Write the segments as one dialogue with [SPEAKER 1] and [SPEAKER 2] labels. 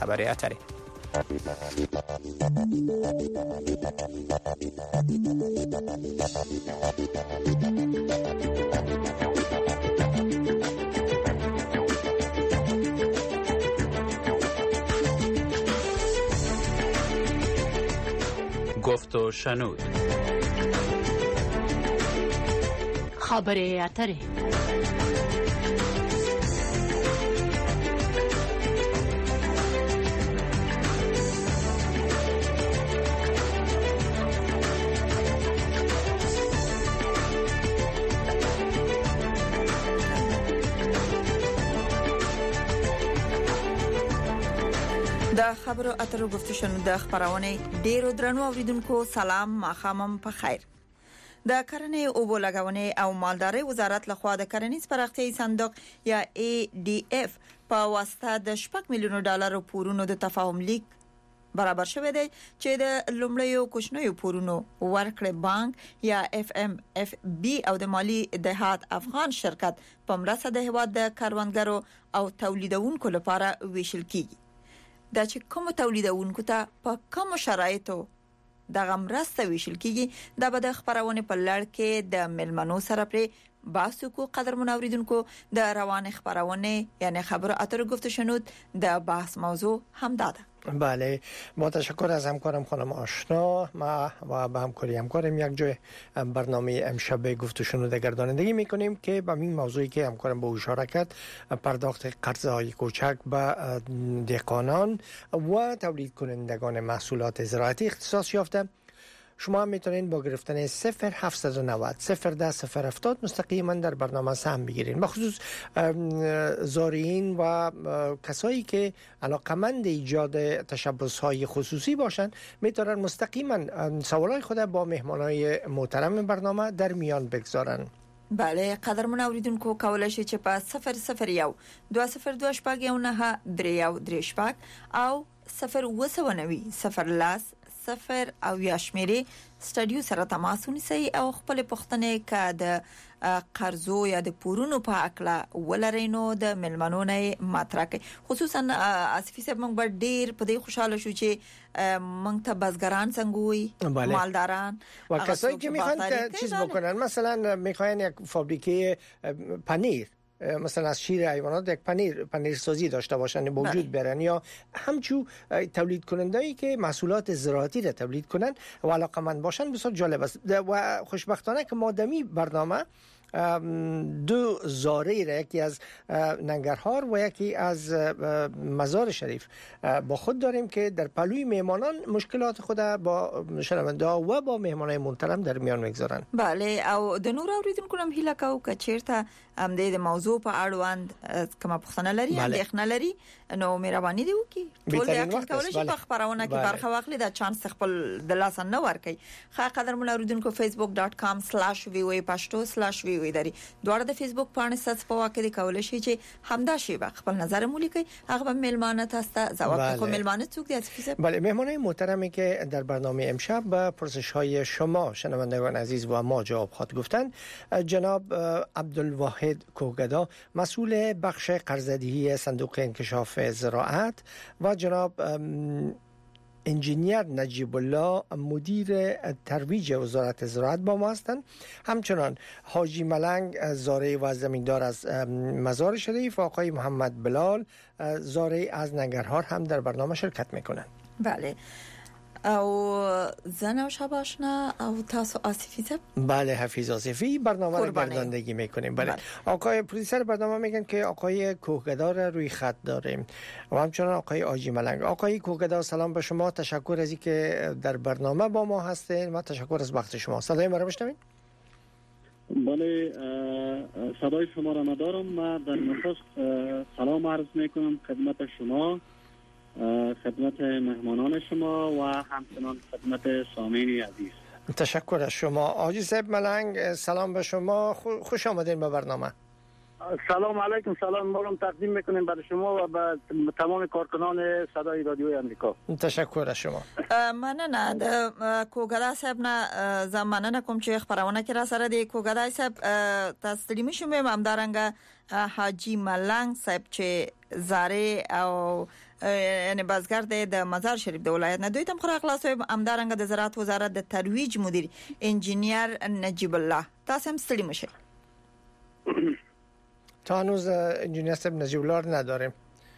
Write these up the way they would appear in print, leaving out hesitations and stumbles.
[SPEAKER 1] خبر اتری.
[SPEAKER 2] گفت و شنود.
[SPEAKER 3] خبر اتری.
[SPEAKER 4] د خبرو اترو گفته شنو د خبرونه ډیرو درنو اوریدونکو سلام ماخامم په خیر. د کرنې او بولګونې او مالدارۍ وزارت لخوا د کرنیز پراختیايي صندوق یا ADF په واسطه د 8 میلیون ډالر پورونو د تفاهم لیک برابر شوی دی چې د لومړیو کوچنیو پورونو ورکړې بانک یا FMFB او د مالی دهات افغان شرکت په مرسته د هواد د کاروانګرو او تولیدونکو لپاره ویشل کیږي. دا چې کوم تولیدونکو ته په کوم شرایطو د غمرسته ویشل کیږي دا به د خبرونه په لړ کې د ملمنو سره پرې باسو کو قدر منوریدونکو د روان خبرونه یعنی خبر اتر گفت شنود د بحث موضوع هم داده.
[SPEAKER 5] بله با تشکر از همکارم خانم آشنا. ما و به همکارم یک جای برنامه امشب گفت و شنود گردانندگی میکنیم که به این موضوعی که همکارم با مشارکت پرداخت قرضه های کوچک به دهقانان و تولید کنندگان محصولات زراعتی اختصاص یافته. شما هم میتونین با گرفتن 0790 010 070 مستقیما در برنامه سهم بگیرین. بخصوص زارعین و کسایی که علاقمند ایجاد تشبث‌های خصوصی باشن میتونن مستقیما سوالای خود با مهمانای محترم برنامه در میان بگذارن.
[SPEAKER 4] بله قدرمن اوریدونکو کولای شي چې په 001 202 شپږ یو نه 3 شپږ او 0 0 او یا شمیرې سټډیو سره تماس ونیسئ او خپل پوښتنې که د قرضو یا د پورونو په اکلا ولرینو د ملمنونه مطرح کوي. خصوصا اسفی صاحب موږ ډیر په دې خوشاله شو چې موږ ته بازګران څنګه وي مالداران
[SPEAKER 5] و کسایی که میخوان چیز بکنن مثلا میخوان یک فابریکه پنیر مثلا از شیر حیوانات یک پنیر سازی داشته باشن با وجود برن یا همچو تولید کنندهایی که محصولات زراعتی را تولید کنن و علاقمند باشن بسیار جالب است. و خوشبختانه که مادامی برنامه دو زاره را یکی از ننگرهار و یکی از مزار شریف با خود داریم که در پلوی مهمانان مشکلات خود با شنونده و با مهمانای محترم در میان میگذارن.
[SPEAKER 4] بله او د نور اوریدونکو هم هیله کوو که چیرته هم د موضوع په اړوند کومه پوښتنه لري اندېښنه لري نو مهرباني دی وکي ټول یقین کولای شي په خبرونه کې برخه واخلي دا چانس خپل د لاس نه ورکي. ښه قدر مون اوریدونکو facebook.com/voa_pashto/voa داري دوړه د فیسبوک باندې سات په واکه دی کولای شي چې همدا شی خپل نظر مو لیکي هغه ملمانه تاسو ځواب خو ملمانه څوک دي اسفیسه.
[SPEAKER 5] بله مهمانای محترمی که در برنامه امشب به پرسش‌های شما شنوندگان عزیز و ما جواب خواهد گفتن جناب عبدالواحد کوهگدا مسئول بخش قرضه‌دهی صندوق انکشاف زراعت و جناب انجینیر نجیب الله مدیر ترویج وزارت زراعت با ما هستند. همچنان حاجی ملنگ زارعی و زمیندار از مزار شریف و آقای محمد بلال زارعی از ننگرهار هم در برنامه شرکت میکنند.
[SPEAKER 4] بله او زن و شباشنا او تاسو آصفی زب؟
[SPEAKER 5] بله حفیظ آصفی برنامه رو گرداندگی میکنیم. بله آقای پروڈیوسر برنامه میگن که آقای کوهگدا روی خط داریم و همچنان آقای آجی ملنگ. آقای کوهگدا سلام به شما، تشکر از اینکه در برنامه با ما هستین و تشکر از وقت شما. صدای ما رو میشنوین؟
[SPEAKER 6] بله صدای شما را ندارم. من در نخست سلام عرض میکنم خدمت شما، خدمت مهمانان شما و همچنان خدمت سامعین عزیز.
[SPEAKER 5] تشکر از شما. آجی صاحب ملنگ سلام به شما، خوش آمدین به برنامه.
[SPEAKER 7] سلام علیکم، سلام ما تقدیم میکنیم برای شما و به تمام کارکنان صدای رادیوی امریکا.
[SPEAKER 5] تشکر از شما.
[SPEAKER 4] مننه د کوګدا صاحب نه زمانه کوم چې خبرونه کې را سره دی. کوګدا صاحب تاسو دې مشوم همدارنګه حاجی ملنګ صاحب چې زاره او یعنی بازګر د مزار شریف د ولایت نه دوی تم خو اخلاص امدارنګ د زراعت وزارت د ترویج مدیر انجینیر نجیب الله تاسو هم ستړي مشه.
[SPEAKER 5] تا هنوز انجینیر صاحب نجیب الله رو نداریم.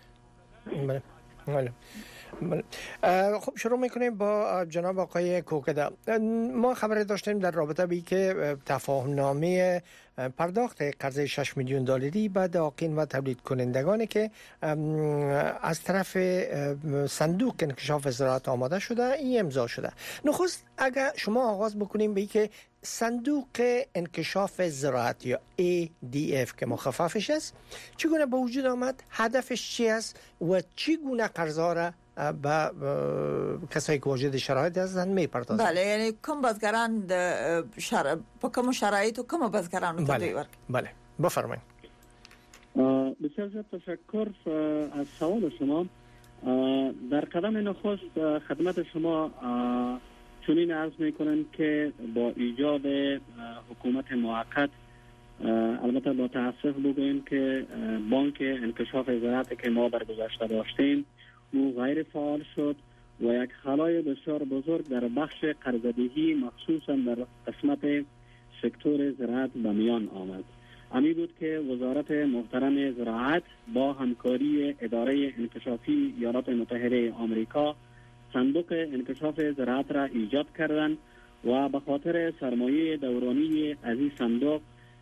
[SPEAKER 5] بله. خب شروع میکنیم با جناب آقای کوکده. ما خبر داشتیم در رابطه با که تفاهم نامه پرداخت قرض 6 میلیون دلاری به داقین و تولید کنندگانی که از طرف صندوق انکشاف زراعت آماده شده این امضا شده. نخست اگر شما آغاز بکنیم به که صندوق انکشاف زراعت یا ADF که مخففش است چگونه به وجود آمد، هدفش چی است و چگونه قرضا را با کسایی که واجد شرایط هستند میپردازند؟
[SPEAKER 4] بله، یعنی کوم بازگران په کوم شرایط و کوم بازگران ته دوی ورک.
[SPEAKER 5] بله بفرمایید.
[SPEAKER 6] بسیار زیاد تشکر از سوال شما. در قدم نخست خدمت شما چنین عرض میکنم که با ایجاد حکومت موقت البته با تاسف بگوییم که بانک انکشاف زراعت که ما در گذشته داشتیم او غیر فعال شد و یک خلای بسیار بزرگ در بخش قرضه‌دهی مخصوصا در قسمت سکتور زراعت به میان آمد. امی بود که وزارت محترم زراعت با همکاری اداره انکشافی ایالات متحده آمریکا صندوق انکشاف زراعت را ایجاد کردند و به خاطر سرمایه دورانی از این صندوق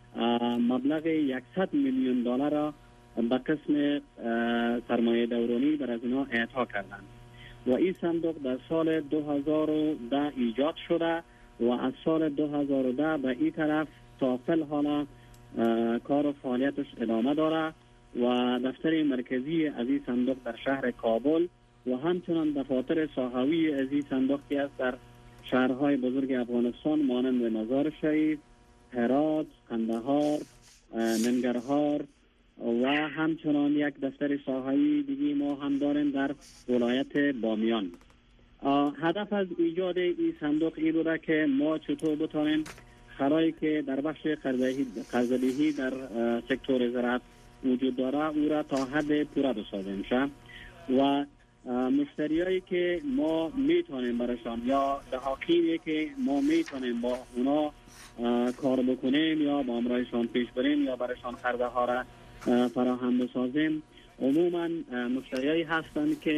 [SPEAKER 6] مبلغ 100 میلیون دلار را به قسم سرمایه دورانی بر از اینا اعطا کردند و این صندوق در سال 2010 ایجاد شده و از سال 2010 به این طرف تا فل حالا کار و فعالیتش ادامه داره و دفتر مرکزی از این صندوق در شهر کابل و همچنان دفاتر ساحوی از این صندوق که است در شهرهای بزرگ افغانستان مانند مزار شریف، هرات، قندهار، ننگرهار و همچنان یک دفتر ساحوی دیگه ما هم داریم در ولایت بامیان. هدف از ایجاد این صندوق این بوده که ما چطور بتانیم خلایی که در بخش قرضه‌دهی در سکتور زراعت وجود داره او را تا حد پوره بسازیم شه و مشتریایی که ما میتونیم برشان یا دهاقینی که ما میتونیم با اونا کار بکنیم یا با امرایشان پیش بریم یا برشان خرده ها را فراهم بسازیم عموما مشتریایی هستند که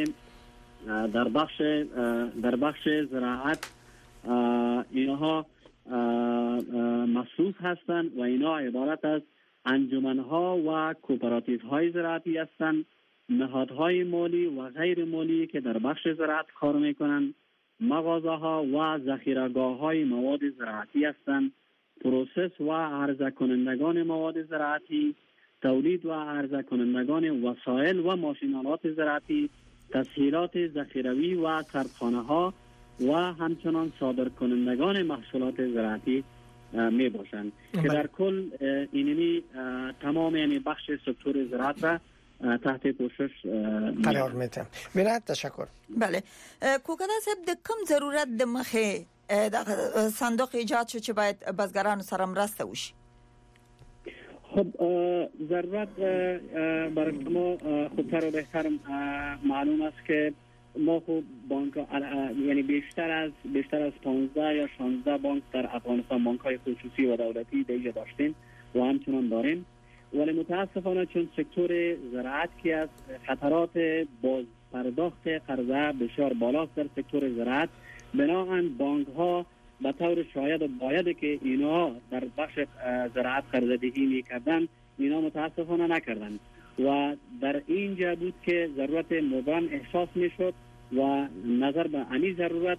[SPEAKER 6] در بخش زراعت اینها مصروف هستند و اینا عبارت از انجمنها و کوپراتیوهای زراعتی هستند، نهادهای مالی و غیر مالی که در بخش زراعت کار میکنند، مغازه ها و ذخیره‌گاه های مواد زراعتی هستند، پروسس و عرضه کنندگان مواد زراعتی، تولید و عرضه کنندگان وسایل و ماشینالات زراعتی، تسهیلات ذخیروی و سردخانه ها و همچنان صادر کنندگان محصولات زراعتی می باشند که در کل اینمی تمام یعنی بخش سکتور زراعت را تحت پوشش
[SPEAKER 5] قرار میدم. میره تشکر.
[SPEAKER 4] بله کوکده صاحب د کوم ضرورت د مخه د صندوق ایجاد شو چې باید بازګرانو سره مرسته وشي؟
[SPEAKER 6] خب ضرورت برای ما خوبتر و بهتر معلوم است که ما خب بانک یعنی بیشتر از 15 یا 16 بانک در افغانستان بانک های خصوصی و دولتی دیگه داشتیم و همچنان داریم، ولی متاسفانه چون سکتور زراعت که از خطرات باز پرداخت قرضه بسیار بالاست در سکتور زراعت، بنابراین بانک ها به طور شاید و باید که اینا در بخش زراعت قرضه دهی میکردن اینا متاسفانه نکردن و در اینجا بود که ضرورت مبرم احساس میشد و نظر به این ضرورت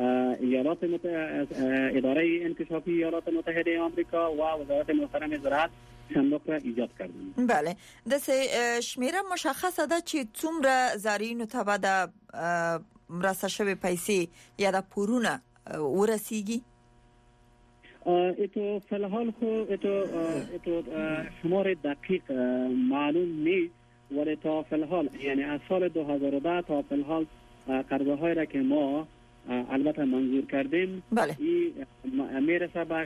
[SPEAKER 6] اداره انکشافی ایالات متحده آمریکا و وزارت محترم زراعت صندوق را ایجاد کردن.
[SPEAKER 4] بله د شمیره مشخصه ده چې څومره زارینو ته به د مرسته شوی پیسې یا د پورونه ورسیږي؟
[SPEAKER 6] اتو فلحال خو اتو شمار دقیق معلوم نیست، ولی تا فلحال یعنی از سال 2010 تا فلحال قرضه های را که ما البته منظور کردیم
[SPEAKER 4] بله
[SPEAKER 6] میرسه به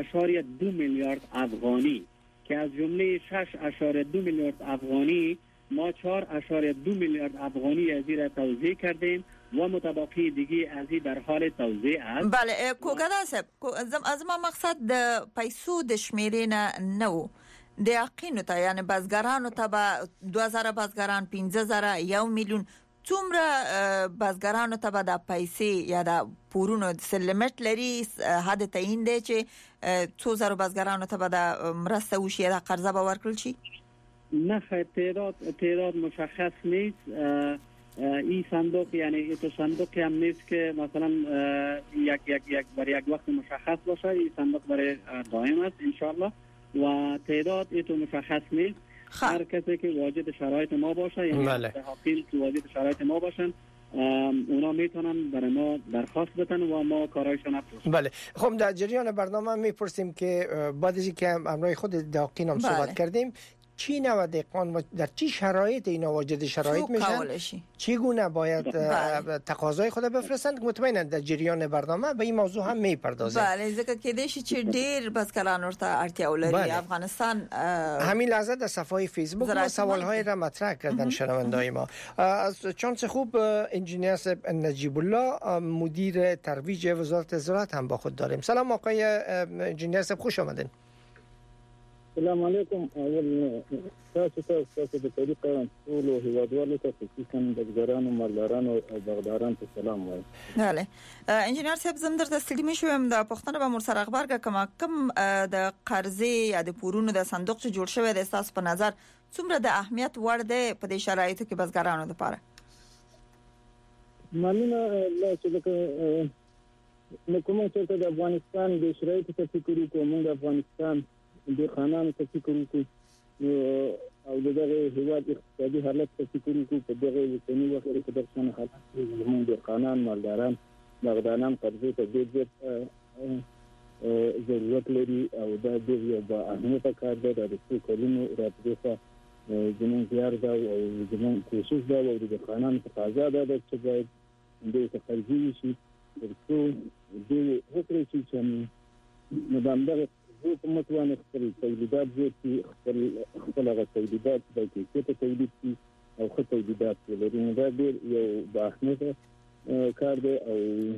[SPEAKER 6] 6.2 میلیارد افغانی که از جمله 6.2 میلیارد افغانی ما 4.2 میلیارد افغانی از این را توزیع کردیم و متبقی دیگه از این در حال توزیع است.
[SPEAKER 4] بله کوګدا صاحب از ما مقصد د پیسو د شمیرې نه و د یقین ته یعنی بازګرانو ته به 2000 بازګران 15000 1 میلیون څومره بازګرانو ته به د پیسې یا د پورونو سلمټ لري حد تعین دی چې 2000 بازګرانو ته به د مرسته وشي یا د قرضه به ورکړل شي؟
[SPEAKER 6] نه تعداد مشخص نیست. این صندوق یعنی تو صندوقی هم نیست که مثلا یک برای یک وقت مشخص باشه. این صندوق برای دائم است انشالله و تعداد تو مشخص نیست. هر کسی که واجد شرایط ما باشه یعنی حاکم که واجد شرایط ما باشن اونا میتونن برای ما درخواست بدن و ما کارایشون انجام.
[SPEAKER 5] بله خب در جریان برنامه میپرسیم که بعد از اینکه امروز خود داقین هم صحبت کردیم چی نوع دهقان و در چی شرایط اینا واجد شرایط میشن چگونه باید تقاضای خود بفرستند مطمئنا در جریان برنامه به این موضوع هم میپردازیم.
[SPEAKER 4] بله ځکه کې د شي چې ډیر بسکران ورته اړتیا ولري افغانستان
[SPEAKER 5] همین لحظه در صفحه فیسبوک ما سوالهای را مطرح کردن شنوندای ما. از چانس خوب انجینیر صاحب نجیب الله مدیر ترویج وزارت زراعت هم با خود داریم. سلام آقای انجینیر صاحب خوش آمدین.
[SPEAKER 1] السلام علیکم. تاسو د طریقه ټول هیوادوالو ته خصوصا بزګرانو مالدارانو او باغدارانو ته سلام وایم.
[SPEAKER 4] بله انجینر صاحب زم درته ستړي شوم د پښتنه به مر سره خبرګه کوم د قرضې یا د پورونو د صندوق چې جوړ شوی د تاسو په نظر څومره د اهمیت وړ دی په دې شرایطو کې بزګرانو لپاره؟
[SPEAKER 1] مانونه لا چې نو کوم چې د افغانستان د شرایطو ته فکر کوم د افغانستان د خانانو ته فکر وکړو او دغه هیواد اقتصادي حالت ته فکر وکړو په دغه وسنی وخت کې د څنګه حالت زموږ د خانان مالداران باغداران قرضې ته ډېر ضرورت لري او دا د یو اهمیت کار دی د څو کلونو راځي زموږ زیار دا او زموږ کوشش دا او د خانان په تازه ده چې باید د تقرضي شي ترڅو د هڅې چې نو حکومت باندې خپل تولیدات زیاتي خپل هغه تولیدات د کیفیت تولید کی او خپل تولیدات ولري نو دا ډېر یو بااهمیته کار دی او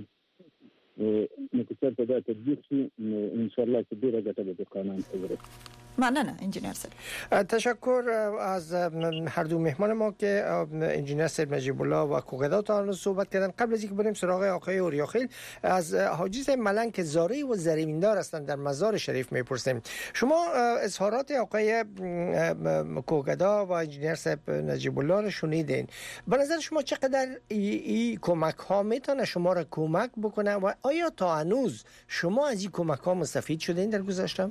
[SPEAKER 1] نو که څه دا تطبیق شي نو ان شاء الله چې ډېره ګټه به قانون ته
[SPEAKER 4] ممنونم انجینر صاحب.
[SPEAKER 5] تشکر از هر دو مهمان ما که انجینر صاحب نجیب الله و کوگدا تا صحبت کردن. قبل از اینکه بریم سراغ آقای اوریاخیل از حاجی صاحب ملنگ که زاری و زریمیندار هستند در مزار شریف میپرسیم. شما اظهارات آقای کوگدا و انجینر صاحب نجیب الله رو شنیدین. به نظر شما چقدر این کمک ها میتونه شما را کمک بکنه و آیا تا هنوز شما از این کمک ها مستفید شدین در گذشته؟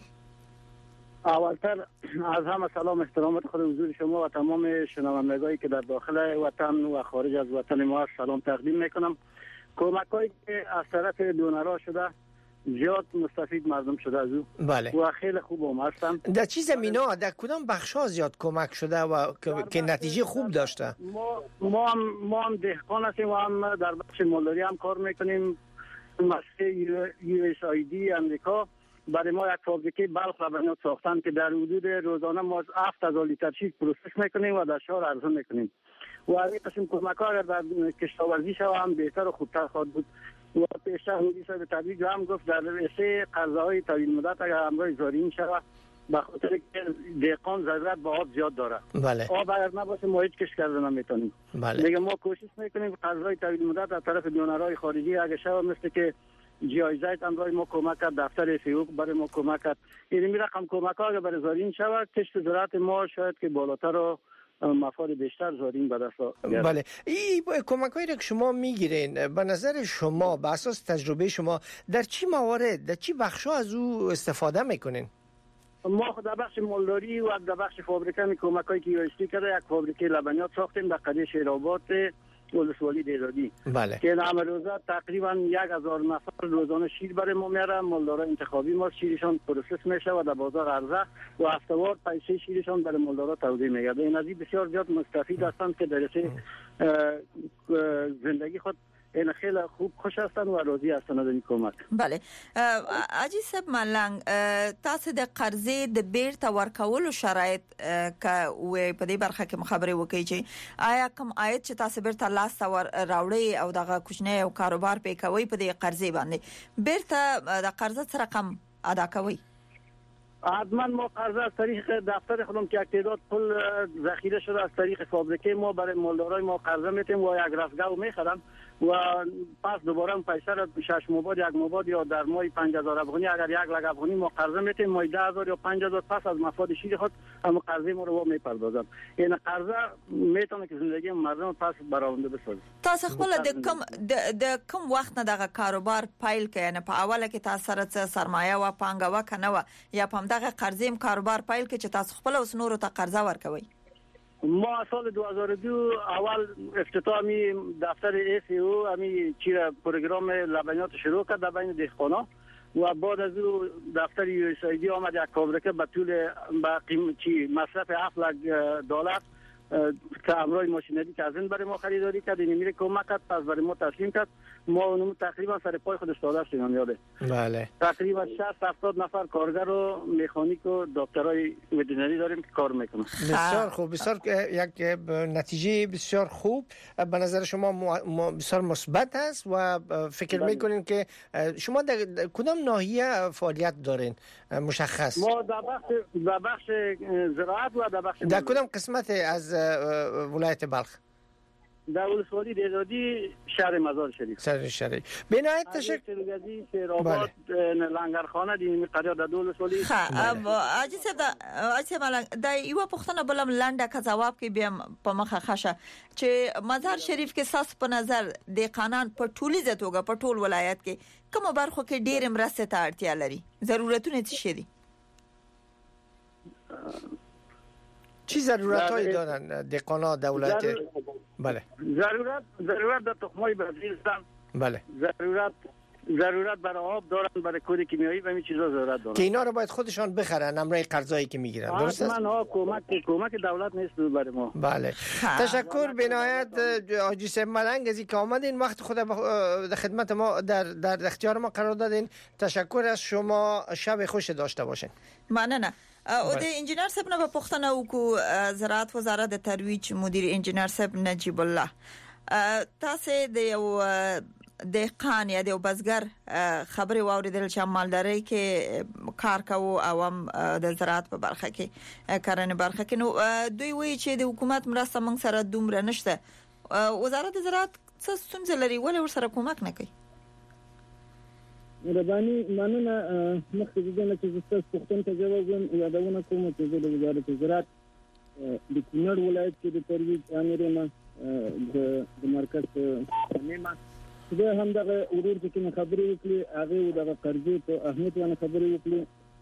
[SPEAKER 7] اولتر از همه سلام احترامات خود حضور شما و تمام شنوندگانی که در داخل وطن و خارج از وطن ما سلام تقدیم میکنم. کمکایی که از طرف دونرها شده زیاد مستفید مردم شده از او.
[SPEAKER 5] بله.
[SPEAKER 7] و خیلی خوب هم هستن.
[SPEAKER 5] در چه زمینا در کدام بخش‌ها زیاد کمک شده و که نتیجه خوب داشته؟
[SPEAKER 7] ما هم دهقان هستیم و هم در بخش مالداری هم کار میکنیم. مسئله USAID امریکا برای ما یک فابریکه بلخ لبنیات ساختن که در حدود روزانه ما 7000 لیتر چیز پروسس میکنیم و در شهر عرضه میکنیم و این قسم کمک‌ها اگر در کشاورزی شود هم بهتر و خوبتر خواهد بود. و پیشتر حدیث به تدریج هم گفت در رسه قرضه‌های طویل مدت اگر همراه زارین شود به خاطر که دهقان ضرورت به آب زیاد داره.
[SPEAKER 5] بله.
[SPEAKER 7] آب اگر نباشه ما هیچ کش کرده نمیتونیم.
[SPEAKER 5] بله.
[SPEAKER 7] دیگه ما کوشش میکنیم قرضه‌های طویل مدت از طرف دونرهای خارجی اگر شود مثل که جایزه امروز ما کمک کرد، دفتر فیوق برای ما کمک کرد. این رقم کمک ها برای زارین شود کشت زراعت ما شاید که بالاتر و مفاد بیشتر زارین به دست بیارد.
[SPEAKER 5] بله. این کمک‌هایی که شما میگیرین به نظر شما به اساس تجربه شما در چی موارد در چی بخش‌ها از او استفاده میکنین؟
[SPEAKER 7] ما در بخش مالداری و در بخش فابریکه کمک‌هایی که یوستی کرده یک فابریکه لبنیات ساختیم در قریه شیرآباد ولسوالی دیرادی.
[SPEAKER 5] بله.
[SPEAKER 7] که نام روزه تقریبا 1000 نفر روزانه شیر برای ما میاره. مالدارا انتخابی ما شیرشان پروسس میشه و در بازار عرضه و هفته‌وار پیسه شیرشان برای مالدارا توزیع میگرده. این از بسیار زیاد مستفید هستند که در زندگی خود این خیلی خوب خوش هستند و راضی هستند از این کمک.
[SPEAKER 4] بله اجي صاحب ملنګ تاسو د قرضې د بیرته ورکولو شرایط که و په دې برخه کې خبرې وکړي چې آیا کوم عاید چې تاسو بیرته لاس راوړي او دغه کوچنی او کاروبار پې کوي په دې قرضې باندې بیرته د قرض سره رقم ادا کوي؟
[SPEAKER 7] حتما ما قرض از طریق دفتر خودم که تعداد پول ذخیره شده از طریق فابریکه ما برای مالدارای ما قرضه میتیم و یک رفتگاه میخرم و پس دوباره پیسه را 6 مباد 1 مباد یا در ماه 5000 افغانی اگر 1 لک افغانی ما قرضه میتیم ماه 10000 یا 5000 پس از مفاد شیر خود هم قرضه ما رو میپردازم. این قرضه میتونه که زندگی مردم پس برآورده بسازه.
[SPEAKER 4] تاسو خپل د کوم وخت نه دغه کاروبار پایل کړي نه په اوله کې تاسو سره سرمایه و پانګه و کنه و یا په دغه قرضیم کاروبار پایل کې چې تاسو خپل اوس نورو ته قرضه ورکوي؟
[SPEAKER 7] ما سال 2002 اول افتتاح می دفتر FAO امی چیره پروگرام لبنیات شروع کرد در بین دهقانا و بعد از او دفتر USAID آمد یک فابریکه به طول با قیمت مصرف $7,00,000 که امروی ماشینری که از این برای ما خریداری کرد این میره کمک کرد پس برای ما تسلیم کرد ما اونم تقریبا سر پای خودش داده شدیم یاده.
[SPEAKER 5] بله
[SPEAKER 7] تقریبا 60-70 نفر کارگر و مکانیک و دکترای وترینری داریم که کار میکنن.
[SPEAKER 5] بسیار خوب، بسیار یک نتیجه بسیار خوب به نظر شما بسیار مثبت است و فکر میکنین که شما در کدام ناحیه فعالیت دارین مشخص؟
[SPEAKER 7] ما در بخش زراعت و در
[SPEAKER 5] کدام قسمت از ولایت بلخ؟
[SPEAKER 7] در ولسوالی دهدادی شهر مزار شریف.
[SPEAKER 5] بنایت تشکر.
[SPEAKER 7] شیرآباد لنگرخانه دی قریه در ولسوالی.
[SPEAKER 4] اجي صاحب د یو پښتنه بلم لنډه کا جواب کې بیا په مخه خشه چې مزار شریف کې ساس په نظر د قانون په ټولیزه توګه په ټول ولایت کې کومه برخو کې ډېر مرسته ته اړتیا لري؟ ضرورتونه څه شي دي؟
[SPEAKER 5] چی ضرورتایی دارن دهقانا دولت؟ بله
[SPEAKER 7] ضرورت در تخمای برزیل دارن.
[SPEAKER 5] بله
[SPEAKER 7] ضرورت برای آب دارن، برای کود کیمیایی و همین چیزا ضرورت دارن
[SPEAKER 5] که اینا رو باید خودشان بخرن همراه قرضایی که میگیرن. درست است؟
[SPEAKER 7] من کمک دولت نیست برای ما.
[SPEAKER 5] بله تشکر بنایت حاجی صاحب ملنگ از اینکه آمدین وقت خود در خدمت ما در اختیار ما قرار دادین. تشکر از شما، شب خوش داشته باشین.
[SPEAKER 4] مننه. او د انجینر صاحب نه په پښتنه وکړو زراعت وزارت د ترویج مدیر انجینر صاحب نجیب الله تاسو د یو دهقان یا د بزګر خبري واوریدل چې مالداري کې کار کوي او هم د زراعت په برخه کې کرنه برخه کې نو دوی وایي چې د حکومت مرسته موږ سره دومره نشته. وزارت زراعت څه ستونزې لري ولې ورسره کومک نه کوي؟
[SPEAKER 1] رباني مننه مخکې دغه چې تاسو پوښتنه ته جواب یادونه کوم چې د وزارت زراعت د کونړ ولایت کې د ترویج امرونه د مرکز نیمه زه هم دغه ورور چې کوم خبرې وکړي هغه دغه قرضې په اهمیت باندې خبرې وکړي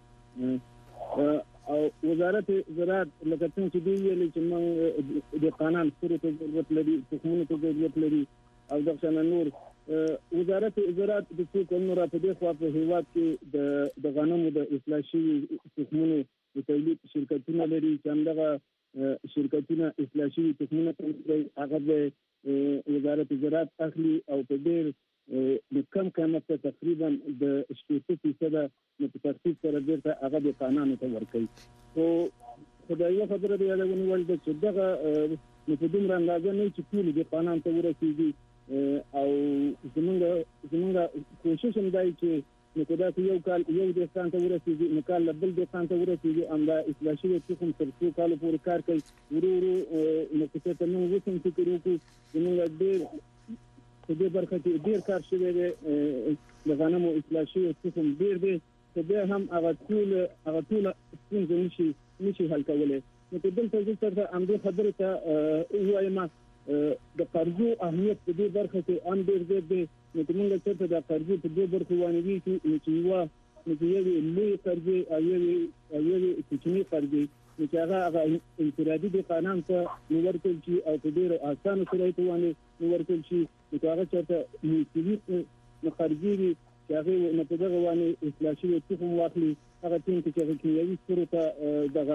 [SPEAKER 1] او وزارت زراعت لکه څنګه چې دی ویلي چې موږ د قانون سره ته ضرورت لري تخمونو ته ضرورت لري او دغه نور وزارت زراعت د څو کلونو په دې خوا په هیواد کې د غنمو د اصلاح شوي تخمونو د تولید شرکتونه لري چې همدغه شرکتونه اصلاح شوي تخمونه کوي هغه به وزارت زراعت اخلي او په ډېر د کم قیمت تقریبا د 60% په تخفیف سره بیرته هغه د قانون ته ورکوي. او خدای خبره دی یادونه ولده چې دغه په دومره اندازه نه چې ټول د قانون ته ورسیږي او زمونږ کوشش هم دی چې نکدا یو کال یو د ستان ته ورسیږي نو کال بل د ستان ته ورسیږي ام دا اصلاح شوی تخم تر څو کال پورې کار کوي ورو نو چې ته نو وسم فکر وکړو زمونږ ډېر په دې برخه کې ډېر کار شوی دی د غنمو اصلاح شوی تخم ډېر دی چې بیا هم هغه ټول څنګه نشي حل کولای. نو په دلته چې تر امده خبره ته وایم د قرضو اهمیت په دې برخه کې هم ډېر زیات دی. نو موږ چې د قرضو په دې برخه باندې چې یو لوی قرضې او یو کوچنی قرضې چې هغه انفرادي د قانون ته ورکول شي او په ډېر اسانه شرایط باندې ورکول شي چې هغه چې مستوي قرضې چې هغه نه په دغه باندې اصلاح شوی تخم واخلي هغه ټیم چې کیمیاوي سره ته دغه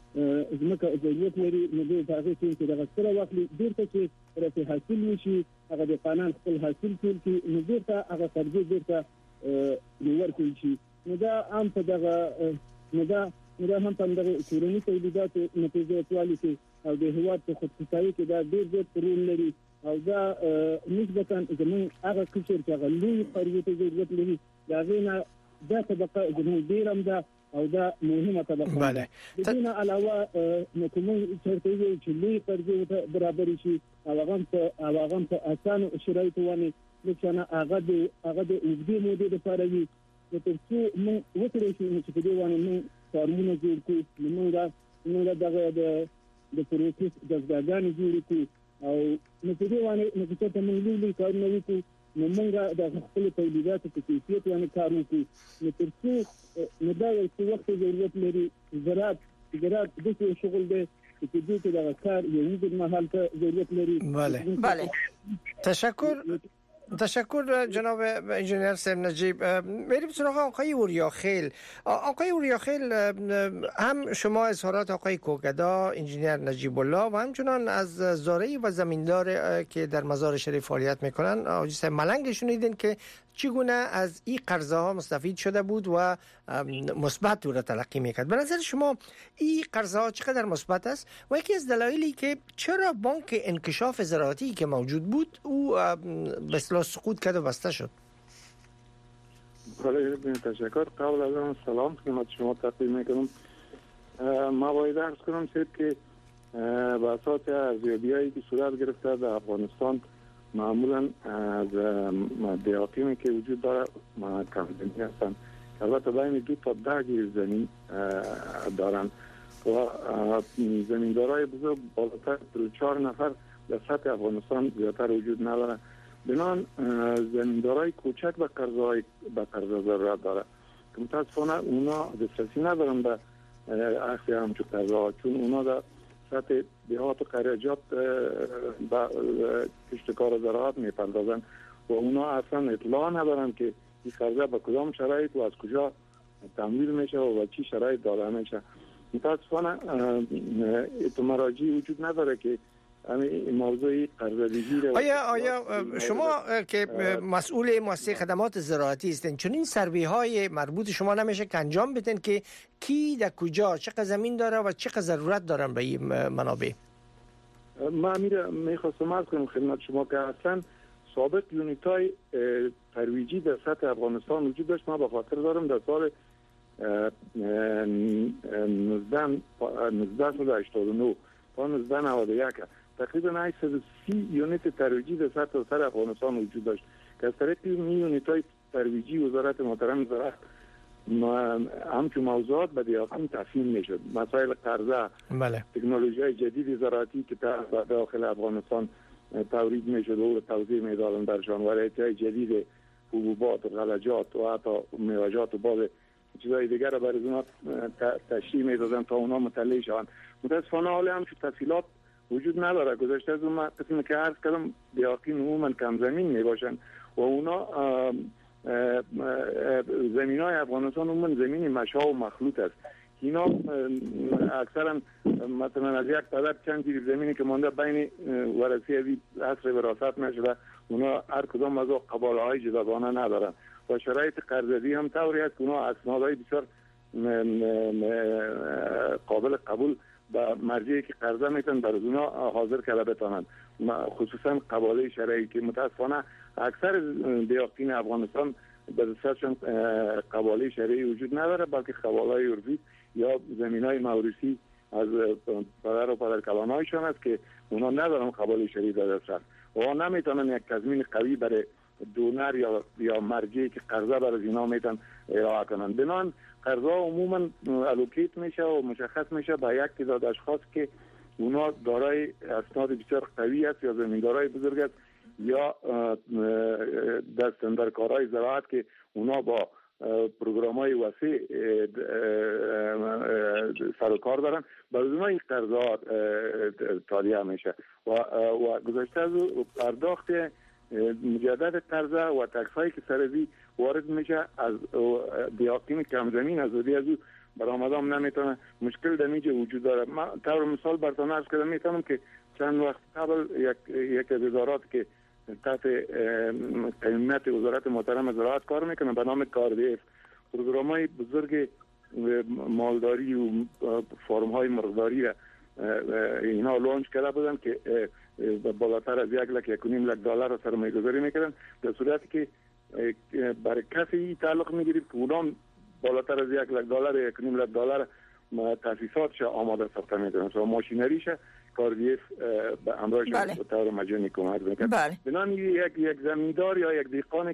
[SPEAKER 1] ځمکه ضرورت لري نو د هغه چې دغه سره واخلي بیرته چې رفع حاصل وشي هغه د قانون خپل حاصل ټول کې نو بیرته هغه قرضې بیرته ورکړي شي نو دا عام په دغه نو دا هم په دغه کورنۍ تولیداتو نتیجهوالي کې او د هیواد په خودکفایي کې دا ډېر زیات رول لري او دا نسبتاً زموږ هغه قشر چې هغه لوی قرضې ته ضرورت لري د هغې نه دا طبقه زموږ ډېر هم ده او دا مهمه طبقه ده د دې نه علاوه نو کوم چېرته وي چې لوی قرضې برابر شي او هغه په اسانو شرایطو باندې لکه هغه د اوږدې مودې لپاره وي نو تر څو موږ وکړو چې په دې باندې موږ فارمونه جوړ کړو موږ دغه د پروسس دستګاهګانې جوړې کړو او نو په دې باندې نو چې موږ لوی کارونه وکړو نو موږ د خپل تولیداتو په کیفیت باندې کار وکړو نو تر څو نو دا یو څه وخت ضرورت لري زراعت د څه شغل دی چې دې ته د کار یو وګړي مهال ته ضرورت لري
[SPEAKER 4] بله
[SPEAKER 5] تشکر جناب انجینر سیم نجیب. میریم سراغ آقای اوریاخیل. آقای اوریاخیل هم شما اظهارات آقای کوکدا انجینر نجیب الله و همچنان از زارعی و زمیندار که در مزار شریف فعالیت میکنن آقای صاحب ملنگ شنیدین که چگونه از این قرضه ها مستفید شده بود و مثبت او را تلقی میکرد. به نظر شما این قرضه ها چقدر مثبت است و یکی از دلایلی که چرا بانک انکشاف زراعتی که موجود بود او به اصطلاح سقوط کرد و بسته شد؟
[SPEAKER 2] تشکر. قبل از آن سلام خدمت شما تقدیم میکنم. ما باید عرض کنم که به اساس ارزیابی‌هایی که صورت گرفته در افغانستان معمولا از دیاقیمی که وجود داره کمزنی هستند که البته بین 2 تا 10 گیر زمین دارن و زمیندارای بزرگ بالاتر 4 نفر در سطح افغانستان زیادتر وجود نداره. بنان زمیندارای کوچک به قرضه ضرورت داره که متاسفانه اونا دسترسی ندارن به اخذ همچون قرضه چون اونا در سطح دیهات و قریجات به کشتکار زراعت میپردازن و اونا اصلا اطلاع ندارن که این قرضه به کدام شرایط و از کجا تمویل میشه و چی شرایط داده میشه. متاسفانه مراجعی وجود نداره که همین موضوع قرضه‌ریزی رو
[SPEAKER 5] آیا شما که مسئول مؤسسه خدمات زراعتی هستین چون این سروی های مربوط شما نمیشه که انجام بدین که کی در کجا چقدر زمین داره و چقدر ضرورت دارن به این منابع؟
[SPEAKER 2] من میخواستم عرض کنم خدمت شما که اصلا سابق یونیت های ترویجی در سطح افغانستان وجود داشت. من به خاطر دارم در سال 1989 تا 1991 تقریبا 830 یونیت ترویجی در سطح افغانستان وجود داشت که از طریق این یونیت های ترویجی وزارت محترم زراعت همچون موضوعات به دیاقین تفهیم میشد. مسائل قرضه، تکنولوژی های جدید زراعتی که داخل افغانستان تولید میشد و توزیع میدادن برشان، ورایتی های جدید حبوبات و غلجات و حتی میوه‌جات و بعض چیزهای دیگر را برای اونا تشریح میدادن تا اونا مطلع شوند. متاسفانه حالا همچون تفصیلات وجود نداره. گذشته از اون قسمی که عرض کردم دیاقین عموما کم زمین میباشن و اونا زمین های افغانستان عموما زمین مشا و مخلوط است. اینا اکثرا مثلا از یک طرف چند گیر زمینی که مانده بین ورثی از عصر وراثت میشه و اونا هر کدام از قباله های جداگانه ندارن و شرایط قرضه‌ای هم طوری است که اونا اسنادهای بسیار قابل قبول با مرجعی که قرضه میتونن برای اونا حاضر کرده بتانند، خصوصا قباله شرعی که متاسفانه اکثر دیاقین افغانستان به دستشون قباله شرعی وجود نداره بلکه قباله عرفی یا زمینای موروثی از پدر و پدرکلان‌هایشان است که اونا ندارن قباله شرعی در دست و نمیتونن یک تضمین قوی برای دونر یا مرجعی که قرضه برای اینا میتونن ارائه کنن. بنان قرضه عموما الوکیت میشه و مشخص میشه با یک تعداد اشخاص که اونا دارای اسناد بسیار قوی است یا زمیندارای بزرگ است یا دستاندرکارای زراعت که اونا با پروگرام‌های وسیع سر و کار دارن برای اونا این قرضات تالیه میشه و گذشته از پرداخت مجدد قرضه و تکسایی که سرزی وارد میشه از دیاقین کم زمین از او برآمدام نمیتونه. مشکل در اینجا وجود داره. من طور مثال براتون عرض کردم میتونم که چند وقت قبل یک از ادارات که تحت قیمت وزارت محترم زراعت کار میکنه به نام کاردیف، پروگرام‌های بزرگ مالداری و فرم‌های مرغداری را اینا لانچ کرده بودن که بالاتر از 1.5 دلار سرمایه‌گذاری میکردن، در صورتی که برای کسی تعلق میگیرید که اونام بالاتر از 1 دلار 1.5 دلار تاسیساتش آماده ساخته میکنن و ماشینریش کاردیف به همراهش به طور مجانی کمک میکنه. بنابراین یک زمیندار یا یک دهقان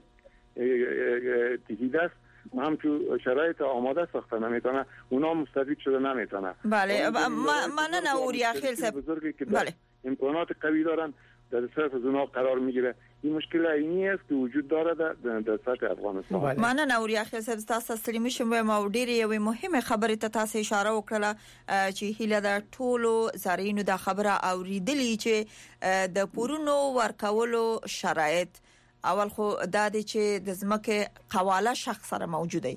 [SPEAKER 2] تهیدست همچون شرایط آماده ساخته نمیتونه، اونا مستفید شده نمیتونه.
[SPEAKER 4] بله من اوریا خیل
[SPEAKER 2] بزرگی که امکانات قوی دارن در دست از اونا قرار میگیره. این مشکل عینی است که وجود داره در سطح افغانستان.
[SPEAKER 4] من اوریا خیل صاحب تاسو ستړي مشم و ما ډېرې یوې مهمه خبره ته تاسو اشاره وکړه چې هیله د ټولو زارینو د خبره اوریدلې چې د پورونو ورکولو شرایط اول خو دا دي چې د زمکه قواله شخص سره موجوده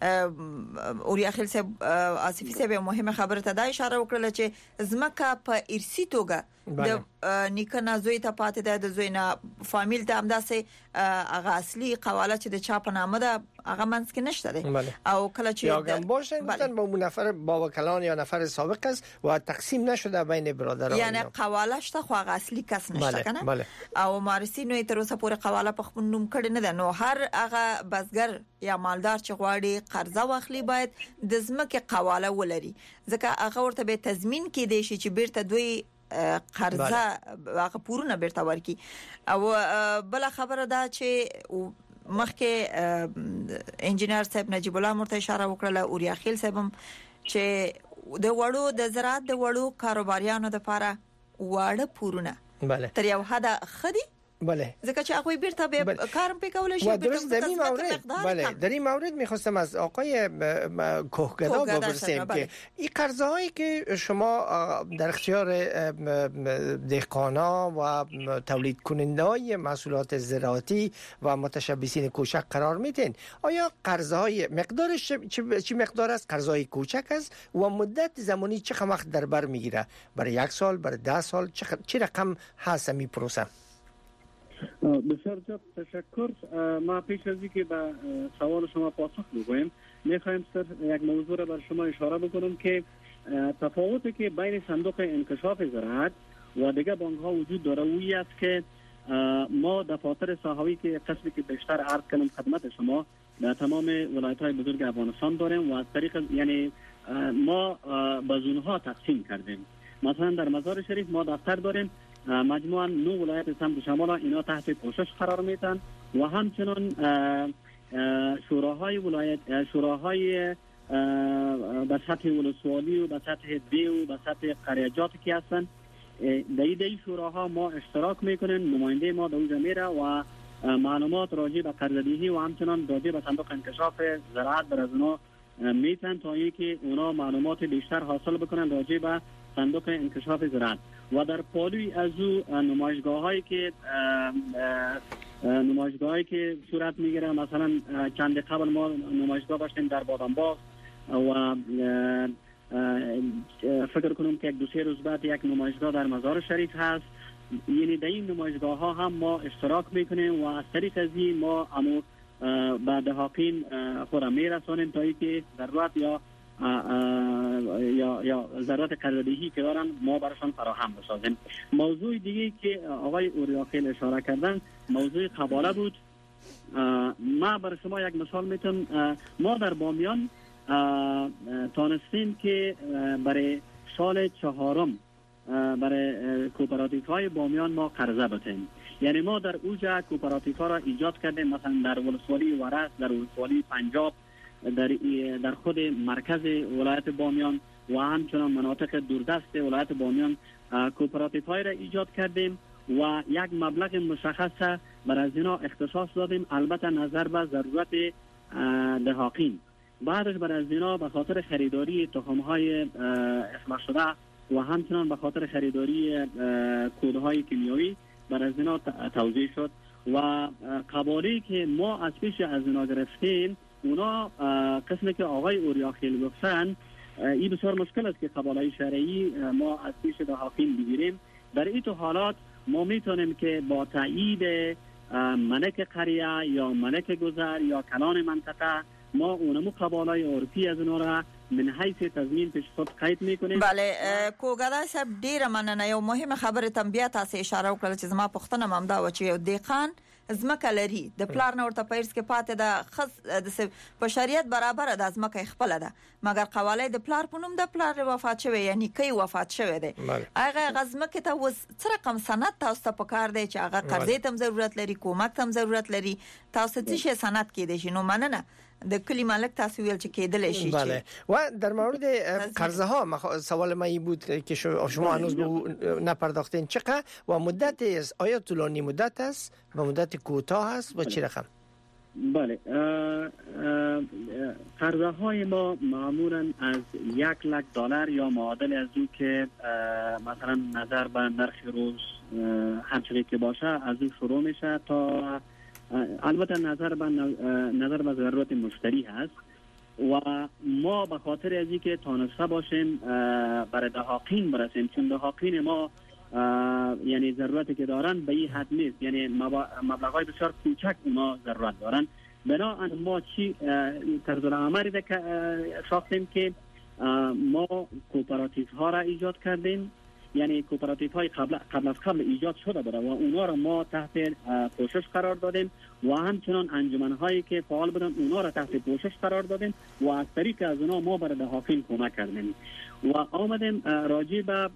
[SPEAKER 4] اوریا خیل صاحب آصفی صاحب مهمه خبره ته دا اشاره وکړه چې زمکه په ارسی توګه د نیکنه زوی ته پاتې ده، د زوی نه فامیل ته همداسې هغه اصلي قواله چې د چا په نامه ده هغه منځ کې نشته ده او کله چې
[SPEAKER 5] یا هم باشن گفتن با اون نفر با وکلان یا نفر سابق است و تقسیم نشده بین برادران،
[SPEAKER 4] یعنی قواله شته خو هغه اصلي کس نشته کنه او مارسی نو تر اوسه پورې قواله په خپل نوم کړي نه ده. نو هر هغه بزګر یا مالدار چې غواړي قرضه واخلي باید د زمکه قواله ولري، ځکه هغه ورته به تضمین کې دی چې بیرته دوی قرضه هغه پورونه بیرته ورکي. او بل خبره ده چې مخکې انجینر صاحب نجیب الله مرته اشاره وکړه اوریا خیل صاحب چې د وړو د زراعت د وړو کاروباریانو لپاره واړه پورونه تر یو حد خدي
[SPEAKER 5] بله
[SPEAKER 4] ځکه چې هغه بیرته به کارم پکول شي.
[SPEAKER 5] درست در این مورد بله در این مورد میخواستم از آقای کوهگدا بپرسیم که این قرضه‌هایی که شما در اختیار دهقانا و تولید کننده‌های محصولات زراعتی و متشبثین کوچک قرار میدین، آیا قرضه‌های مقدارش چه مقدار است؟ قرضهای کوچک است و مدت زمانی چه وقت در بر میگیره؟ برای 1 سال، برای 10 سال چه رقم هست این پروسه؟
[SPEAKER 6] بسیار زیاد تشکر. ما پیش از اینکه به سوال شما پاسخ بگویم میخوایم سر یک موضوع را بر شما اشاره بکنم که تفاوتی که بین صندوق انکشاف زراعت و دیگر بانک ها وجود داره اویی است که ما دفاتر ساحوی که قسمی که بیشتر عرض کنم خدمت شما در تمام ولایت های بزرگ افغانستان داریم و از طریق یعنی ما به زون ها تقسیم کردیم. مثلا در مزار شریف ما دفتر داریم، مجموعاً 9 ولایت سمت شمال اینا تحت پوشش قرار میتن و همچنان شوراهای ولایت، شوراهای به سطح ولسوالی و به سطح دی و به سطح قریجات که هستن در این شوراها ما اشتراک میکنن، نماینده ما در اونجا میره و معلومات راجع به قرضه‌دهی و همچنان راجع به صندوق انکشاف زراعت بر از اونا میتن تا اینکه اونا معلومات بیشتر حاصل بکنن راجع به صندوق انکشاف زراعت. و در پالوی از او نمایشگاهایی که صورت میگیره، مثلا چند قبل ما نمایشگاه داشتیم در بادامباغ و فکر کنم که 2-3 روز بعد یک نمایشگاه در مزار شریف هست. یعنی در این نمایشگاه ها هم ما اشتراک میکنیم و از طریق از این ما به دهاقین خود میرسانیم تا اینکه ضرورت یا ضرورت قرضه‌دهی که دارن ما براشون فراهم بسازیم. موضوع دیگه که آقای اوریا خیل اشاره کردن موضوع قباله بود. ما برای شما یک مثال میتونم. ما در بامیان تانستیم که برای سال 4 برای کوپراتیف های بامیان ما قرضه بتیم. یعنی ما در اوجا کوپراتیف ها را ایجاد کردیم، مثلا در ولسوالی ورس، در ولسوالی پنجاب، در خود مرکز ولایت بامیان و همچنان مناطق دوردست ولایت بامیان کوپراتیف های را ایجاد کردیم و یک مبلغ مشخص بر از اینا اختصاص دادیم، البته نظر به ضرورت دهاقین. بعدش بر از اینا به خاطر خریداری تخم های اصلاح شده و همچنان به خاطر خریداری کودهای کیمیایی بر از اینا توزیع شد و قبالی که ما از پیش از اینا گرفتیم اونا قسمی که آقای اوریاخیل گفتن این بسیار مشکل است که قبالای شرعی ما از پیش دهاقین بگیریم. در این حالات ما میتونیم که با تایید ملک قریه یا ملک گذر یا کلان منطقه ما اونمو قبالای عرفی از اونها را من حیث تضمین پیش خود قید میکنیم.
[SPEAKER 4] بله کوګدا صاحب ډیره مننه. یو مهمه خبره تم بیا تاسو اشاره وکړه چې زما پښتنه ممدا و چې یو دیقان زمکه لري د پلار نور ته پیرس کې پاتې ده خص د بشریت برابر ده زمکه خپل ده مګر قواله د پلار په نوم د پلار وفات شوی یعنی کی وفات شوی دی هغه غزمکه ته وس څه رقم سند تاسو ته پکار دی چې هغه قرضې تم ضرورت لري کومک تم ضرورت لري تاسو څه شي سند کې دي نو مننه د کلی مالک تاسو ویل چې کېدل شي.
[SPEAKER 5] بله و در مورد قرضه ها سوال ما این بود که شما هنوز به نپرداختین چقدر و مدت است؟ آیا طولانی مدت است و مدت کوتاه است و چه رقم؟
[SPEAKER 6] بله قرضه های ما معمولا از $100,000 یا معادل از او که مثلا نظر به نرخ روز همچنین که باشه از او شروع میشه تا البته نظر به ضرورت مشتری هست و ما به خاطر از اینکه تانسته باشیم برای دهاقین برسیم چون دهاقین ما یعنی ضرورتی که دارن به این حد نیست یعنی مبلغای بسیار کوچک اونا ضرورت دارن بنابراین ما چی طرز العملی ساختیم که ما کوپراتیو ها را ایجاد کردیم یعنی کوپراتیو های قبل ایجاد شده بوده و اونا را ما تحت پوشش قرار دادیم و همچنان انجمن هایی که فعال بودن اونا را تحت پوشش قرار دادیم و از طریق از اونا ما برای دهاقین کمک کردیم و آمدیم راجع به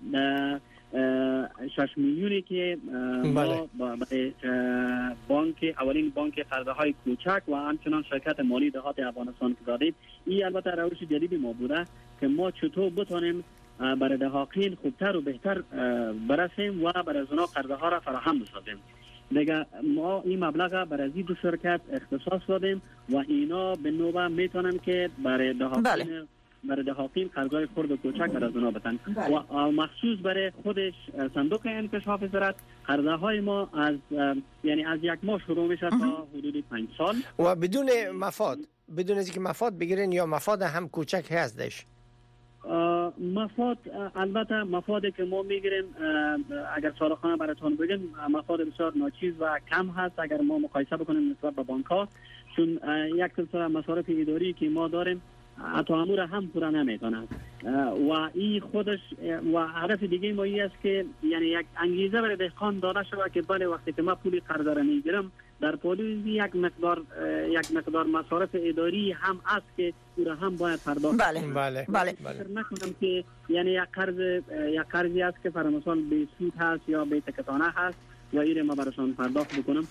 [SPEAKER 6] 6 میلیونی که ما برای بانک اولین بانک قرضه های کوچک و همچنان شرکت مالی دهات افغانستان که دادیم این البته روش جدیدی ما بوده که ما چطور بتونیم برای دهاقین خوبتر و بهتر برسیم و برای اونا قرضه ها را فراهم بسازیم. دیگه ما این مبلغ برای این دو شرکت اختصاص دادیم و اینا به نوبه میتونن که برای دهاقین قرضای خرد و کوچک برای اونا بدن و مخصوص برای خودش صندوق انکشاف زراعت قرضه های ما از یعنی از 1 ماه شروع میشه تا حدود 5 سال
[SPEAKER 5] و بدون مفاد بدون از اینکه مفاد بگیرین یا مفاد هم کوچک هستش.
[SPEAKER 6] مفاد البته مفادی که ما میگیریم اگر صادقانه براتون بگم مفاد بسیار ناچیز و کم هست اگر ما مقایسه بکنیم نسبت به بانک ها چون یک سلسله مصارف اداری که ما داریم حتی امور هم پورا نمیتونه و این خودش و هدف دیگه ما این است که یعنی یک انگیزه برای دهقان داده شود که بله وقتی که ما پول قرضه را میگیرم در پولیس یک مقدار مصارف اداری هم است که پورا هم باید پرداخت
[SPEAKER 5] کنم. بله
[SPEAKER 6] نکنم که یعنی یک قرضی است که فرامثال به سود هست یا به تکتانه هست و این ما براشون پرداخت بکنم.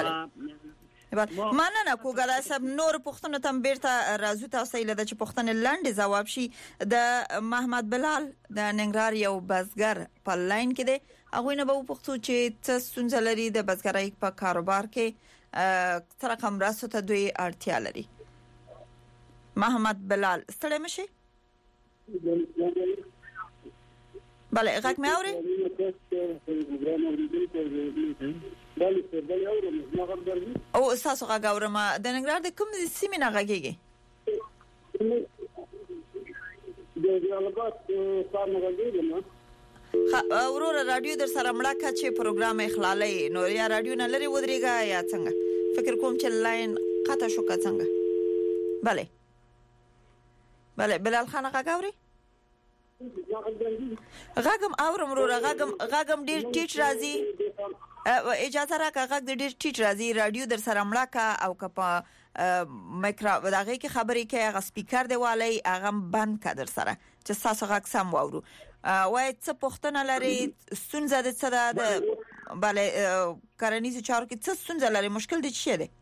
[SPEAKER 4] مننه کوګدا صاحب نور پښتنه تم بیرته راځو تاسو له چې پښتنه لاندې جواب شي د محمد بلال د ننګرهار یو بزګر په لاین کې دی هغه نه به پښتو چې څه ستونزه لري د بزګرۍ په کاروبار کې تر کوم راسو ته دوی اړتیا لري. محمد بلال ستړی مشي؟ بله غږ مې اوري؟ او تاسو غږ اورم د ننګرهار د کوم سیمې نه غږیږي؟ ورور رادیو در سره مړه کا چې پروګرام اخلالي نو یا رادیو نه لري ودرېګا یا څنګه فکر کوم چې لاین قطع شو کا څنګه. بله بلال خان غږ اوري؟ غږم اورم ورور غږم ډیر ټیټ راځي اجازه راکړه غږ ډیر ټیټ راځي رادیو در سره مړه کا او کپا مایکرو دغه کې خبرې کې هغه سپیکر دی والی هغه بند کا در سره چې تاسو غږ سم واورو وای څه پښتنه لري ستونزه ده څه ده bale کرنیزو چارو کې څه ستونزه لري مشکل دي څه دی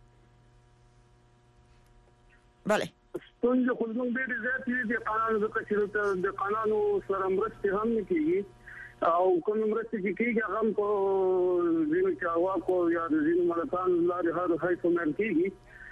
[SPEAKER 4] bale
[SPEAKER 2] ستونزه خو موږ ډېر زیات دي قانون د قانونو سره مرسته هم کیږي او کوم مرسته کیږي هغه کو زینو چاوا کو یا زینو ملکان لاري هر هاي کومن کیږي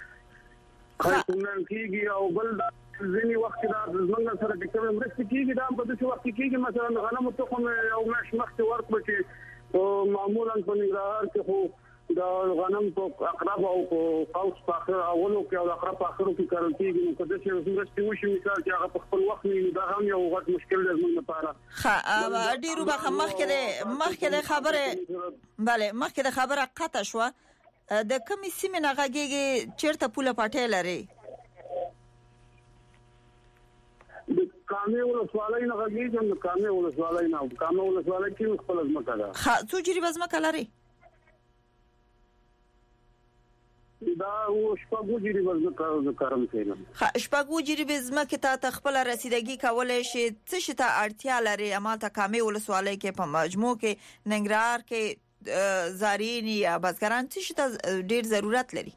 [SPEAKER 2] او بل ځینی وخت دا زمونږ سره د کوم مرسته کیږي دا په دې وخت کیږي مثلا غنمو تخم او ماش مخته ورکړي او معمولا په نګرهار کې خو دا غنم په اقرب او قوس په اخر اولو کې او اقرب په اخرو کې کارول کېږي نو کله چې ورسته وشي مثال چې هغه په خپل وخت نه دا هم یو غټ مشکل دی زموږ لپاره.
[SPEAKER 4] ښه ډیرو به مخکې د خبره bale مخکې د خبره قطع شو د کومې سیمې نه غږیږي چیرته پوله پټه لري؟
[SPEAKER 2] د کامه ولسوالۍ نه غږیږي د کامه ولسوالۍ نه کامه ولسوالۍ کې خپل ځمکه ده.
[SPEAKER 4] ښه څو جریبه ځمکه لري؟
[SPEAKER 2] دا شپږ جریبه ځمکه کارم کوي.
[SPEAKER 4] ښه شپږ جریبه ځمکه ته خپل رسیدګي کولای شي څه شي ته اړتیا لري؟ امالته کامه ولسوالۍ کې په مجموع کې ننګرهار کې زارین یا بزګران څه شي ته ډیر ضرورت لري؟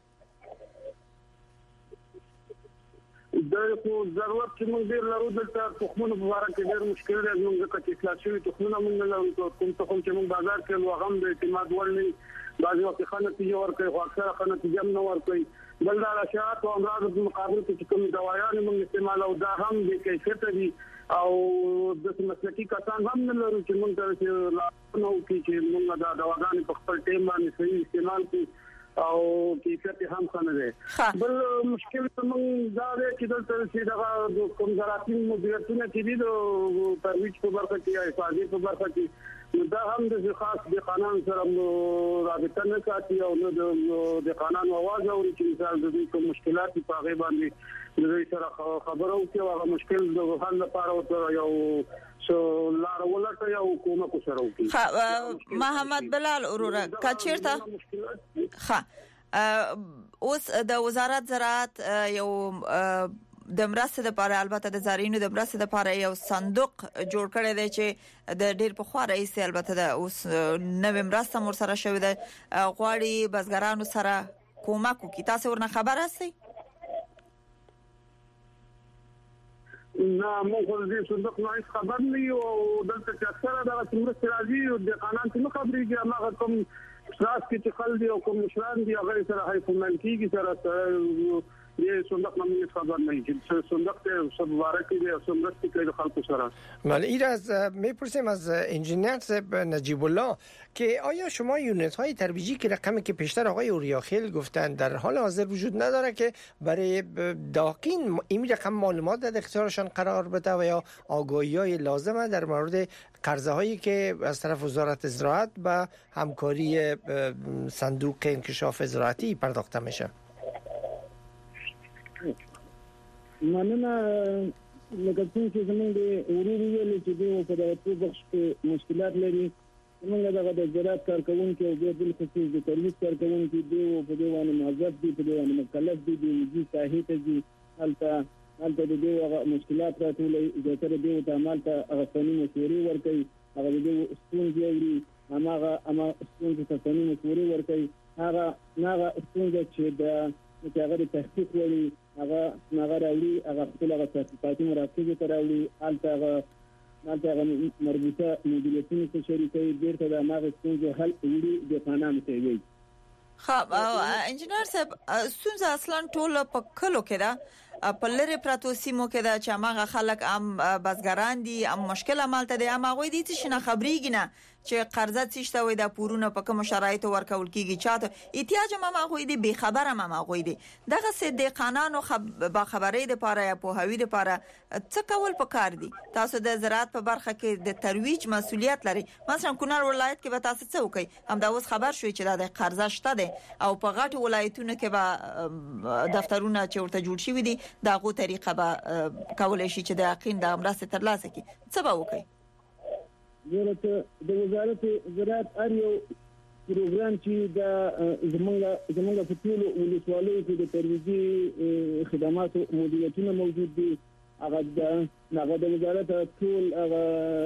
[SPEAKER 2] دا خو ضرورت چې موږ ډیر لرو دلته تخمونو په اړه کې ډیر مشکل دی موږ چې اصلاحي تخمونه موږ لرو کوم تخم چې موږ بازار کې لوغم د اعتماد وړ نه بعضي وخت خانه تیجه ورکوي خو اکثر خانه تیجه نه ورکوي بل دا اشاعت او امراض په مقابل کې کوم دوايان موږ استعمال او دا هم د کیفیت دي او د مسلکي کسان هم نه لرو چې موږ ته نو کې موږ دا دواګان په خپل ټیم باندې صحیح استعمال کړو او کیفیت هم څنګه ده. بل مشکل موږ دا دی چې دلته چې دا کوم زراعتي مدیریتونه چې دي د ترویج په برخه کې حفاظتي په برخه کې دا هم د خاص د قانون سره رابطه نه ساتي او نو د قانون आवाज اوري چې مثال د دې کوم مشکلات په هغه باندې د دې سره خبرو کې هغه مشکل د حل لپاره یو لار ولټه یو حکومت سره وکړي.
[SPEAKER 4] محمد بلال اوروره کچیرته اوس د وزارت زراعت یو د مرستې لپاره البته د زارینو د مرستې لپاره یو صندوق جوړ کړی دی چې د ډیر په خوا رئیس البته د اوس نوې مرسته مور سره شوې ده غواړي بزګرانو سره کومک وکړي. تاسو ورنه خبر هستئ؟
[SPEAKER 2] نه موږ د صندوق نه خبر نه یو دلته چې اکثره دا څومره راځي او د قانون څخه خبرېږي هغه کوم خلاص کې چې خل دي او کوم مشران دي هغه سره حیثیت کیږي سره یه صندوق نمی خبر نه که صندوق مبارکی دی صندوق که خلق سره.
[SPEAKER 5] بله این از میپرسیم از انجینیر صاحب نجیب الله که آیا شما یونت های ترویجی که رقمی که پیشتر آقای اوریاخیل گفتن در حال حاضر وجود نداره که برای داقین این رقم معلومات در اختیارشان قرار بده و یا آگاهی های لازمه در مورد قرضه هایی که از طرف وزارت زراعت با همکاری صندوق انکشاف زراعتی پرداخته میشه؟
[SPEAKER 1] مننه لکه څنګه چې زمونږ د وروري ویل چې دوی په دغه بخش کې مشکلات لري زمونږ دغه د زراعت کارکونکو او د بل خصوصي د ترویج کارکونکو دوی په دې باندې موظف دي په دې باندې مکلف دي د مجلس ساحې ته دي هلته د دې هغه مشکلات راټولوي زیاتره دوی ته عمل ته هغه فني مشورې ورکوي هغه د ستونزې اوري هغه ستونزې ته فني مشورې ورکوي هغه ستونزې چې د هغه د تحقیق وړي هغه راوړي هغه خپل هغه تحقیقاتي مراکز ته راوړي هلته مربوطه مدیریتونو ته شریکوي بیرته د هغه ستونزې حل وړي د قانون ته وي.
[SPEAKER 4] انجینر صاحب ستونزه اصلا ټول په کلو کې ده په لری پراتو سیمو کې ده چې هغه خلک بزګران دي مشکل عملته دي هغه دي چې نه خبريږي نه چې قرضه څشته وي د پورونه په کوم شرایطو ورکول کیږي چاته احتیاج هغه دي به خبره هغه دي دغه سه د قانون با خبرې د پاره یا په هوی د پاره څه کول پکار دي. تاسو د زراعت په برخه کې د ترویج مسولیت لري مثلا کونړ ولایت کې به تاسو څه وکي هم دا اوس خبر شوي چې د قرضه شته دي او په غټ ولایتونو کې به دفترونه چې ورته جوړ شوي دي دغه طریقه به کولای شي چې د یقین د امرسته ترلاسه کی څه به وکي.
[SPEAKER 1] د وزارت زراعت اړیو پروګرام چې د زمونږ په ټول ولسوالیو کې د ترویجي خدماتو مدیریتونه موجود دي هغه د وزارت ټول هغه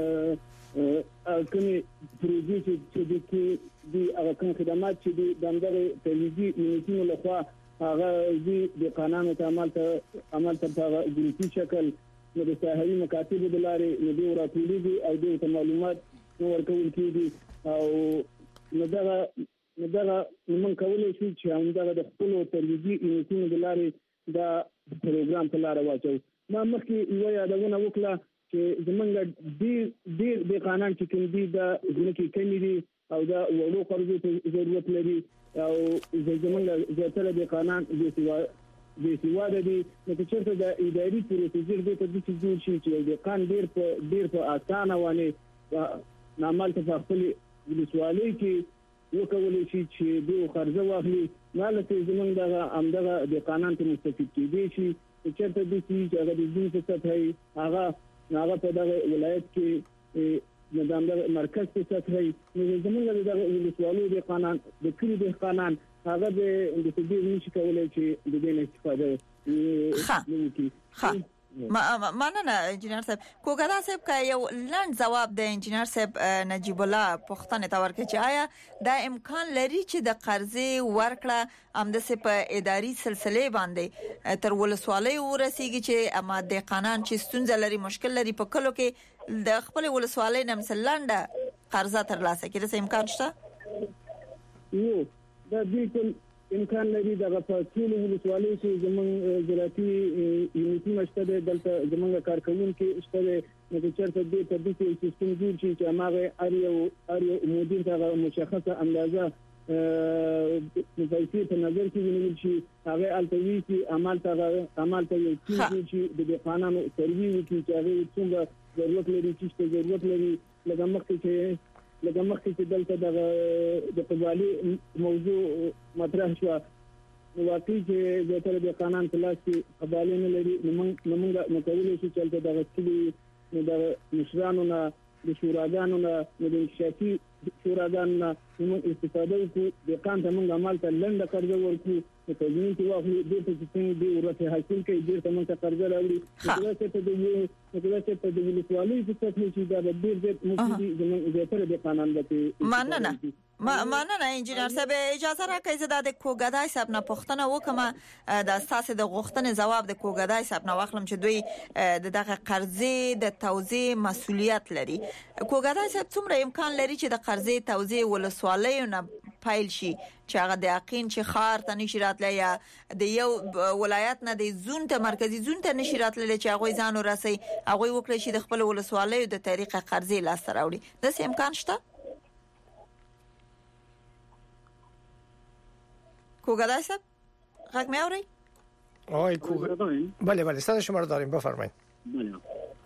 [SPEAKER 1] کومې پروژې چې د هغه کوم خدمات چې د دغه ترویجي یونیټونو لخوا هغه د قانون عمل ته په ګروپي شکل د ساحوي مکاتب د لارې ندي وراتولېږي او د معلومات ورکول کېږي او دغه موږ کولای شو چې همدغه د خپل ترویجي یونیټونو د لارې دا پروګرام په لار واچو. ما مخکې یو یادونه وکړه چې زمونږ د قانون چې کوم دي د ځینې کمی دي او دا وړو قرضو ته ضرورت لري او زمونږ زیاتره د قانون د سیواده دي نو چې څه د اداري پروسیجر د تدریس جوړ شي چې د قانون ډیر په اسانه ونه نعمل ته خپل ولسوالۍ کې وکولای شي چې د قرضه واخلي مالته زمونږ دغه د قانون ته مستفید کیږي چې چېرته د چې هغه د دین په سطح هغه په دغه ولایت کې نظام د مرکز په سطح نو زمونږ د ولسوالۍ د قانون د کلی د قانون هغه د تدبیر نشي کولای چې د دې استفاده
[SPEAKER 4] وکړي. مننه انجینر صاحب. کوګدا صاحب کا یو لاند جواب د انجینر صاحب نجیب الله پښتنه تا ورکړي چې آیا دا امکان لري چې د قرضې ورکړه امدسه په اداري سلسله باندې تر ولسوالۍ ورسیږي چې اما د قانون چې ستونزه لري مشکل لري په کلو کې د خپل ولسوالۍ نه مثلا قرضه ترلاسه کړي څه امکان شته؟
[SPEAKER 1] یو دا بالکل امکان لري دغه په ټول ولسوالۍ کې زمونږ زراعتي یونیټونه شته دلته زمونږ کارکونکو شته نو چېرته د تدریس سیستم جوړ شي چې هغه اړ یو مدیر ته مشخصه اندازه پیسې په نظر کې ونیول شي هغه التوي چې عمل ته یو چې د قانون ترویج وکړي چې هغه څنګه ضرورت لري چې ضرورت لري لکه مخکې چې دلته د قبالي موضوع مطرح شو واقعي چې د تر د قانون په لاس کې قبالي نه لري موږ متولي شو چې د غسلي د مشرانو نه د شوراګانو نه د انشاءاتي شوراګانو نه موږ استفاده وکړو د قانون ته موږ عمل ته لنډه قرضه ورکړو په تضمین کې واخلو د څه د ورته حاصل کوي د تمام قرضه راوړي دا څه ته د ولسوالۍ په څیر چې دا د ډیر مفیدی زموږ زیاتره د قانون د
[SPEAKER 4] مننه انجینر صاحب. اجازه راکړئ زه د کوګدای صاحب نه پوښتنه وکم د اساس د غوښتنې جواب د کوګدای صاحب نه واخلم چې دوی دغه قرضې د توزیع مسؤلیت لري. کوګدای صاحب څومره امکان لري چې د قرضې توزیع ولسوالیو نه پایل شي چې هغه د یقین چې خار ته نشي راتلی یا د یو ولایت نه د زون ته مرکزی زون ته نشي راتلی چې هغه ځان ورسي هغه وکړي چې د خپل ولسوالیو د طریقه قرضې لاس راوړي. د څه امکان شته؟ کوګدای صاحب غږ مې اوري؟
[SPEAKER 5] آقای کوګدای بله صدا شما رو داریم بفرمایید.
[SPEAKER 6] بله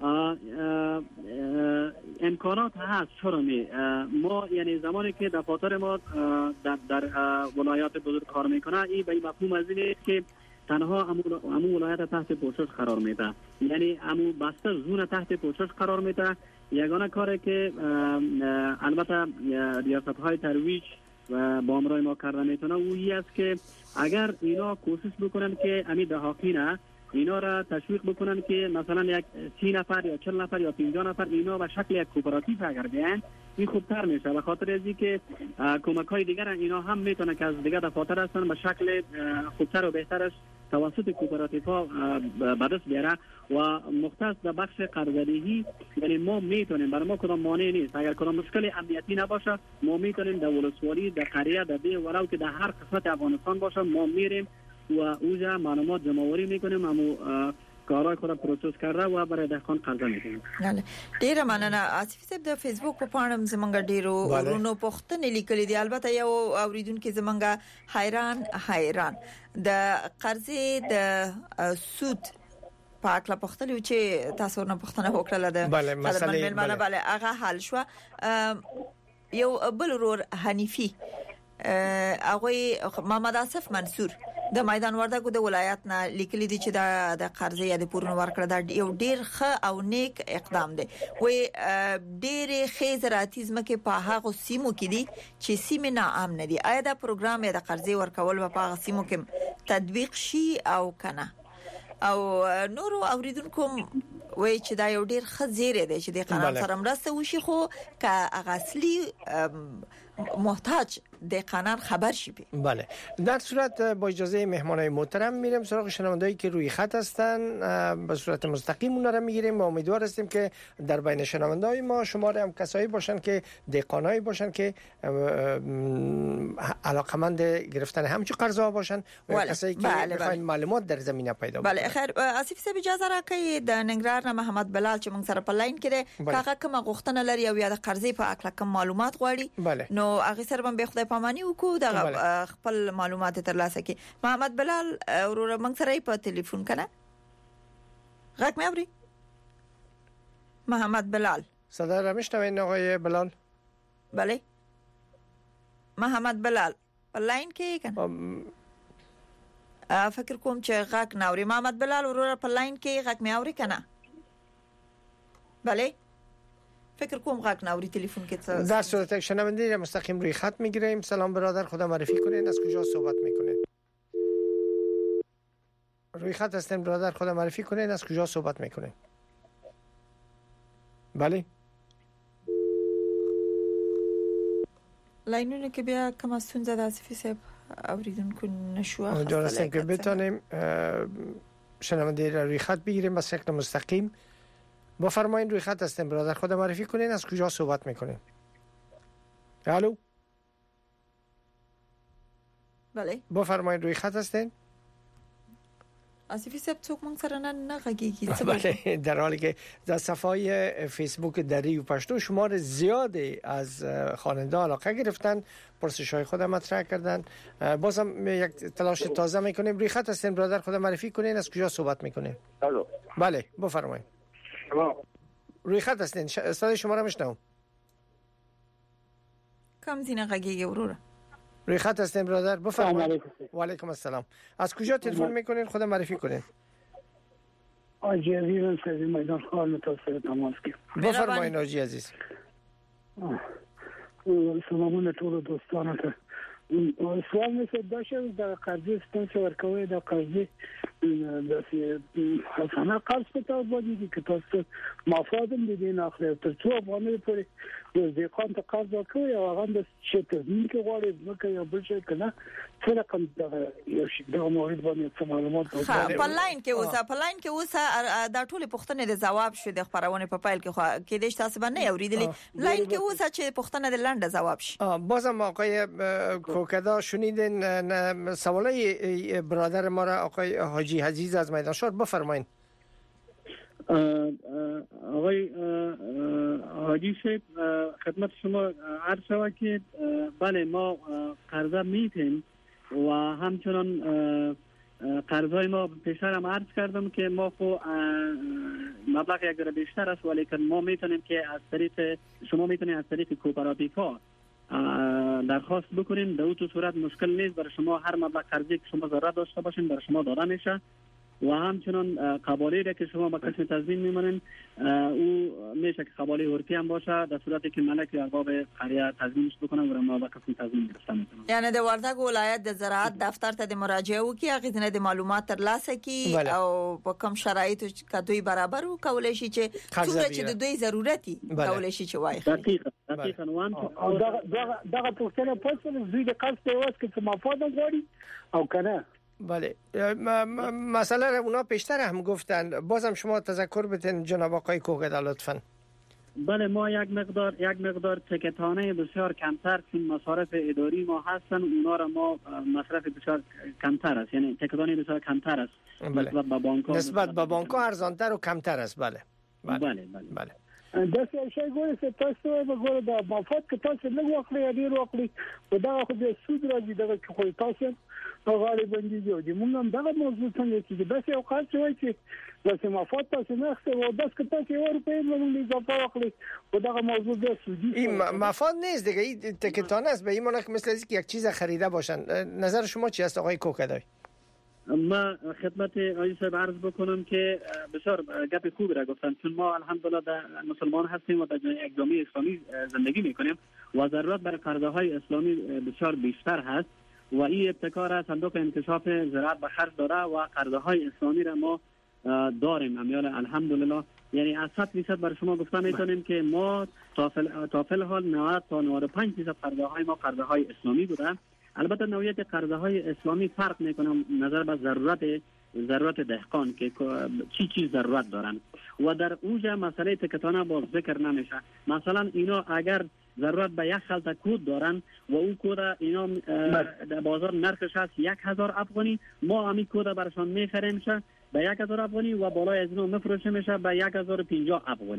[SPEAKER 6] امکانات هست. چرا ما یعنی زمانی که دفاتر ما در ولایات بزرگ کار میکنه این به مفهوم از اینه که تنها امو ولایت تحت پوشش قرار میده، یعنی امو بسته زون تحت پوشش قرار میده. یگانه کاری که البته ریاست های ترویج و با امرای ما کرده میتونه اویی است که اگر اینا کوشش بکنن که امی دهاقینه اینا را تشویق بکنن که مثلا یک 30 نفر یا 40 نفر یا 50 نفر اینا به شکل یک کوپراتیو اگر بیان این خوبتر میشه. به خاطر از اینکه کمک های دیگر اینا هم میتونه که از دیگر دفاتر هستن به شکل خوبتر و بهترش توسط کوپراتیو ها به دست بیاره و مختص به بخش قرضه‌دهی. یعنی ما میتونیم، برای ما کدام مانع نیست، اگر کدام مشکل امنیتی نباشه ما میتونیم در ولسوالی، در قریه، در ده ولو که در هر قسمت افغانستان باشه ما میریم و اوجا معلومات جمع‌آوری میکنیم، اما کارهای خود پروسس کرده و برای دهقان قرضه میکنیم.
[SPEAKER 4] بله ډیره مننه. آصف صاحب د فیسبوک په پاڼه زمونږ ډیرو ورونو پوښتنې لیکلې دي. البته یو اوریدونکو زمونږ حیران د قرضې د سود پاک لا پختلو چې تاسو نه پختنه وکړه د
[SPEAKER 5] مسلې
[SPEAKER 4] بله هغه حل شو. یو بل ورور حنیفی هغه محمد اسف منصور د میدان وردګو د ولایت نه لیکلي دي چې د قرضې یا د پورونو ورکړه د یو ډیر ښه او نیک اقدام دی. وې ډیر ښه زراعتي ځمکې په هغه سیمو کې دي چې سیمې ناامن نه دي. آیا دا پروګرام د قرضې ورکول په هغه سیمو کې تطبیق شي او کنه؟ او نورو اوریدونکو وای چې دا یو ډیر ښه زیری دی چې د قانون سره مرسته وشي، خو که هغه اصلي محتاج د قانون خبر شي.
[SPEAKER 5] بله در صورت با اجازه مهمانای محترم میریم سراغ شنوندهایی که روی خط هستن، به صورت مستقیم اونا رو میگیریم و امیدوار هستیم که در بین شنوندهای ما شماره هم کسایی باشن که دهقانایی باشن که علاقمند گرفتن همچین قرضا باشن و کسایی که میخواین معلومات در زمینه پیدا بکنن.
[SPEAKER 4] بله خیر آصف صاحب اجازه راکړئ د ننګرهار نه محمد بلال چې موږ سره په لاین کې هغه کومه غوښتنه لري او یا د قرضې په اړه کوم معلومات غواړي نو هغه سره به خدای په خامنه‌ای وکړو د خپل معلومات ترلاسه کړي. محمد بلال وروره موږ سره په ټلیفون کنه غږ مې اوري؟ محمد بلال
[SPEAKER 5] صدا را میشنوین آقای بلال؟
[SPEAKER 4] بله محمد بلال په لاین کې کنه فکر کوم چې غږ ناوري. محمد بلال وروره په لاین کې غږ مې اوري کنه؟ بله فکر کوم غږ ناوری تلفن کې
[SPEAKER 5] در صورت یک شنونده مستقیم روی خط میگیریم. سلام برادر، خدا معرفی کنین، از کجا صحبت میکنین؟ روی خط هستیم برادر، خدا معرفی کنین، از کجا صحبت میکنین؟ بله
[SPEAKER 4] لاینونه کې بیا کوم ستونزه د اسفی صاحب اوریدونکو نشو اخیستل.
[SPEAKER 5] درسته که بتونیم شنونده را روی خط بگیریم به شکل مستقیم. بفرمایید روی خط هستیم برادر، خدا معرفی کنین، از کجا صحبت میکنین؟ الو
[SPEAKER 4] بله
[SPEAKER 5] بفرمایید روی خط هستین.
[SPEAKER 4] اسفی صاحب څوک مونږ سره نه غږیږي.
[SPEAKER 5] بله در حالی که در صفحه فیسبوک دری و پشتو شمار زیادی از خواننده علاقه گرفتن، پرسش‌های خود مطرح کردن. بازم یک تلاش تازه میکنیم. روی خط هستین برادر، خدا معرفی کنین، از کجا صحبت میکنین؟
[SPEAKER 2] الو
[SPEAKER 5] بله بفرمایید. روی خط هستین، صدای شما را میشنوم.
[SPEAKER 4] کم زینه غږیږي وروره.
[SPEAKER 5] روی خط هستین برادر، بفرمایید. و علیکم السلام. از کجا تلفن میکنین؟ خدا معرفی کنین.
[SPEAKER 8] آجی عزیز از میدان خال متاسف تماس کی.
[SPEAKER 5] بفرمایید آجی عزیز.
[SPEAKER 8] سلامونه ټول دوستانو ته. سوال مې څه داشه د قرضې ستاسو ورکوي د قرضې د حسنه قرض په تاسو باندې کې تاسو مفادم دي نه اخلي تر څو باندې پورې د ځکان ته قرض ورکوي او هغه د شته کې غواړي ځکه یو بل څه کنه څه رقم یو شي د مورید باندې معلومات
[SPEAKER 4] په لاین کې اوسه دا ټول پوښتنې د جواب شو د خبرونه په فایل کې خو کې د تاسو باندې اوریدلې لاین کې اوسه چې پوښتنه د لاند جواب شي.
[SPEAKER 5] بازم آقای کوکدا شنیدین سوالای برادر ما را آقای حاجی عزیز از میدان شهر. بفرمایید.
[SPEAKER 6] آقای حاجی صاحب خدمت شما عرض شود که بله ما قرضه میتیم و همچنان قرضای ما پیشتر هم عرض کردم که ما خو مبلغ یک ذره بیشتر است ولی که ما میتونیم که از طریق شما میتونید از طریق کوپراتیو ها درخواست بکنیم. در اون صورت مشکل نیست، برای شما هر مبلغ قرضی که شما ضرورت داشته باشین برای شما داده میشه و همچنان قباله را که شما با قسم تضمین میمونین او میشه که قباله عرفی هم باشه در صورتی که ملک یا ارباب قریه تضمینش بکنه و ما با قسم تضمین گرفته میتونیم.
[SPEAKER 4] یعنی د وردګ ولایت د زراعت دفتر ته د مراجعه وکي هغه نه د معلومات ترلاسه کی او په کوم شرایطو کې دوی برابر وکولای شي چې څومره چې د دوی ضرورتي کولای شي چې وایي.
[SPEAKER 6] دقیقاً وان
[SPEAKER 8] دغه پوښتنه پوښتنه زوی د قرض په واسطه کې مفاد غواړي او کنه.
[SPEAKER 5] بله مسئله را اونا پیشتر هم گفتن. بازم شما تذکر بتین جناب آقای کوکدا لطفاً.
[SPEAKER 6] بله ما یک مقدار تکتانه بسیار کمتر چون مصارف اداری ما هستن اونا را ما مصرف بسیار کمتر است، یعنی تکتانه بسیار کمتر است.
[SPEAKER 5] بله. نسبت به بانک ها ارزانتر و کمتر است. بله
[SPEAKER 8] دا څه شي ګورې چې تاسو وګورئ د مفاد کې تاسو نه واخلئ یا ډیر واخلئ او دا خو د سود راځي دغه کې خو تاسو غاړي باندې دی موږ هم دغه موضوع څنګه چې دا څه اوقات وایي چې د مفاد تاسو نه اخته او د څه تاسو یو روپۍ موږ اضافه واخلئ او دغه موضوع د سودی
[SPEAKER 5] این مفاد نیست دیگه، این تکتانه است. به این معنی که مثل اینکه یک چیز خریده باشن. نظر شما چی است آقای کوکدای؟
[SPEAKER 6] ما خدمت آقای صاحب عرض بکنم که بسیار گپ خوبی را گفتن چون ما الحمدلله در مسلمان هستیم و در یک جامعه اسلامی زندگی میکنیم و ضرورت برای قرضه های اسلامی بسیار بیشتر هست و این ابتکار از صندوق انکشاف زراعت به خرج داره و قرضه های اسلامی را ما داریم الحمدلله. یعنی از 100% برای شما گفته میتونیم که ما تا فعل حال 90 تا 95% قرضه های ما قرضه های اسلامی بوده. البته نوعیت قرضه های اسلامی فرق میکنه نظر به ضرورت دهقان که چی چیز ضرورت دارن و در اونجا مسئله تکتانه باز ذکر نمیشه. مثلا اینا اگر ضرورت به یک خلطه کود دارن و اون کود اینا در بازار نرخش هست 1000 افغانی، ما همین کود برشان میخریم شه به 1000 افغانی و بالای از اینا مفروشه میشه به 1050 افغانی.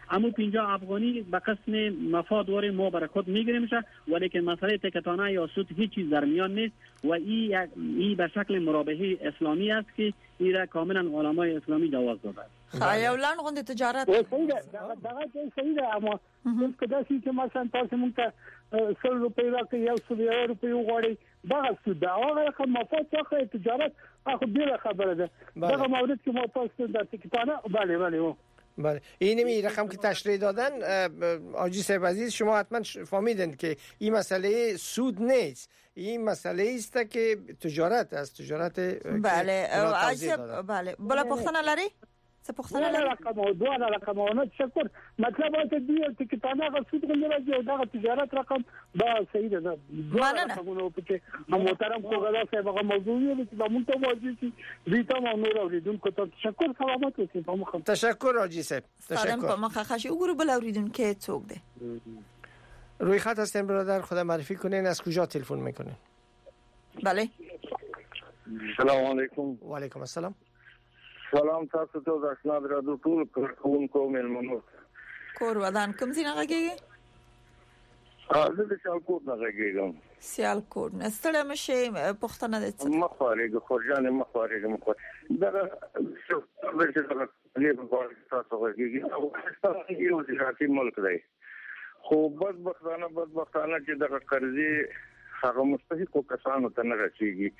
[SPEAKER 6] اما 50 افغانی به قسم مفاد وار ما برای خود میگیریمش، ولی که مسئله تکتانه یا سود هیچ چیز در میان نیست و این به شکل مرابحه اسلامی است که این را کاملا علمای اسلامی جواز داده است.
[SPEAKER 4] خیالان غند تجارت
[SPEAKER 8] صحیح اما که داسې چې مثلا تاسو مونږ ته 100 روپۍ راکړئ یا 100 روپۍ وغواړئ دغه سود ده، هغه رقم مفاد څخه تجارت خو بیره خبره ده. دغه مورد که ما تاسو در تکتانه
[SPEAKER 5] بله این رقم که تشریح دادن آجی صاحب عزیز شما حتما فهمیدن که این مسئله سود نیست، این مسئله است که تجارت است، تجارت.
[SPEAKER 4] بله آجی بله بلا پختنه لري سپختنه لري
[SPEAKER 8] دوه رقمونه تشکر مطلب واته دی تکتانه غو سود غل راځي او دغه تجارت رقم دا صحیح ده. دوه رقمونه په کې محترم کوغلا صاحب هغه موضوع دی چې موږ ته واجب دي ریته مو نور اوریدونکو ته تشکر سلامات اوسئ. په مخه
[SPEAKER 5] تشکر آجی صاحب تشکر.
[SPEAKER 4] په مخه خشي وګورو بل اوریدونکو څوک دی
[SPEAKER 5] روی خط هستین برادر، خدا معرفی کنین از کجا تلفن میکنین؟
[SPEAKER 4] بله
[SPEAKER 9] سلام علیکم.
[SPEAKER 5] و علیکم السلام.
[SPEAKER 9] سلام تاسو ته د اسناد را د ټول کوونکو ملمنو
[SPEAKER 4] کور ودان کوم ځای نه غږیږي؟
[SPEAKER 9] زه د سیالکوټ نه غږیږم.
[SPEAKER 4] سیالکوټ نه ستړی مشي پښتنه د څه
[SPEAKER 9] مخارج خورجان مخارج دغه څه تاسو غږیږي او پاکستان یو ذاتی ملک دی خو بدبختانه چې دغه قرضې هغه مستحقو کسانو ته نه رسیږي.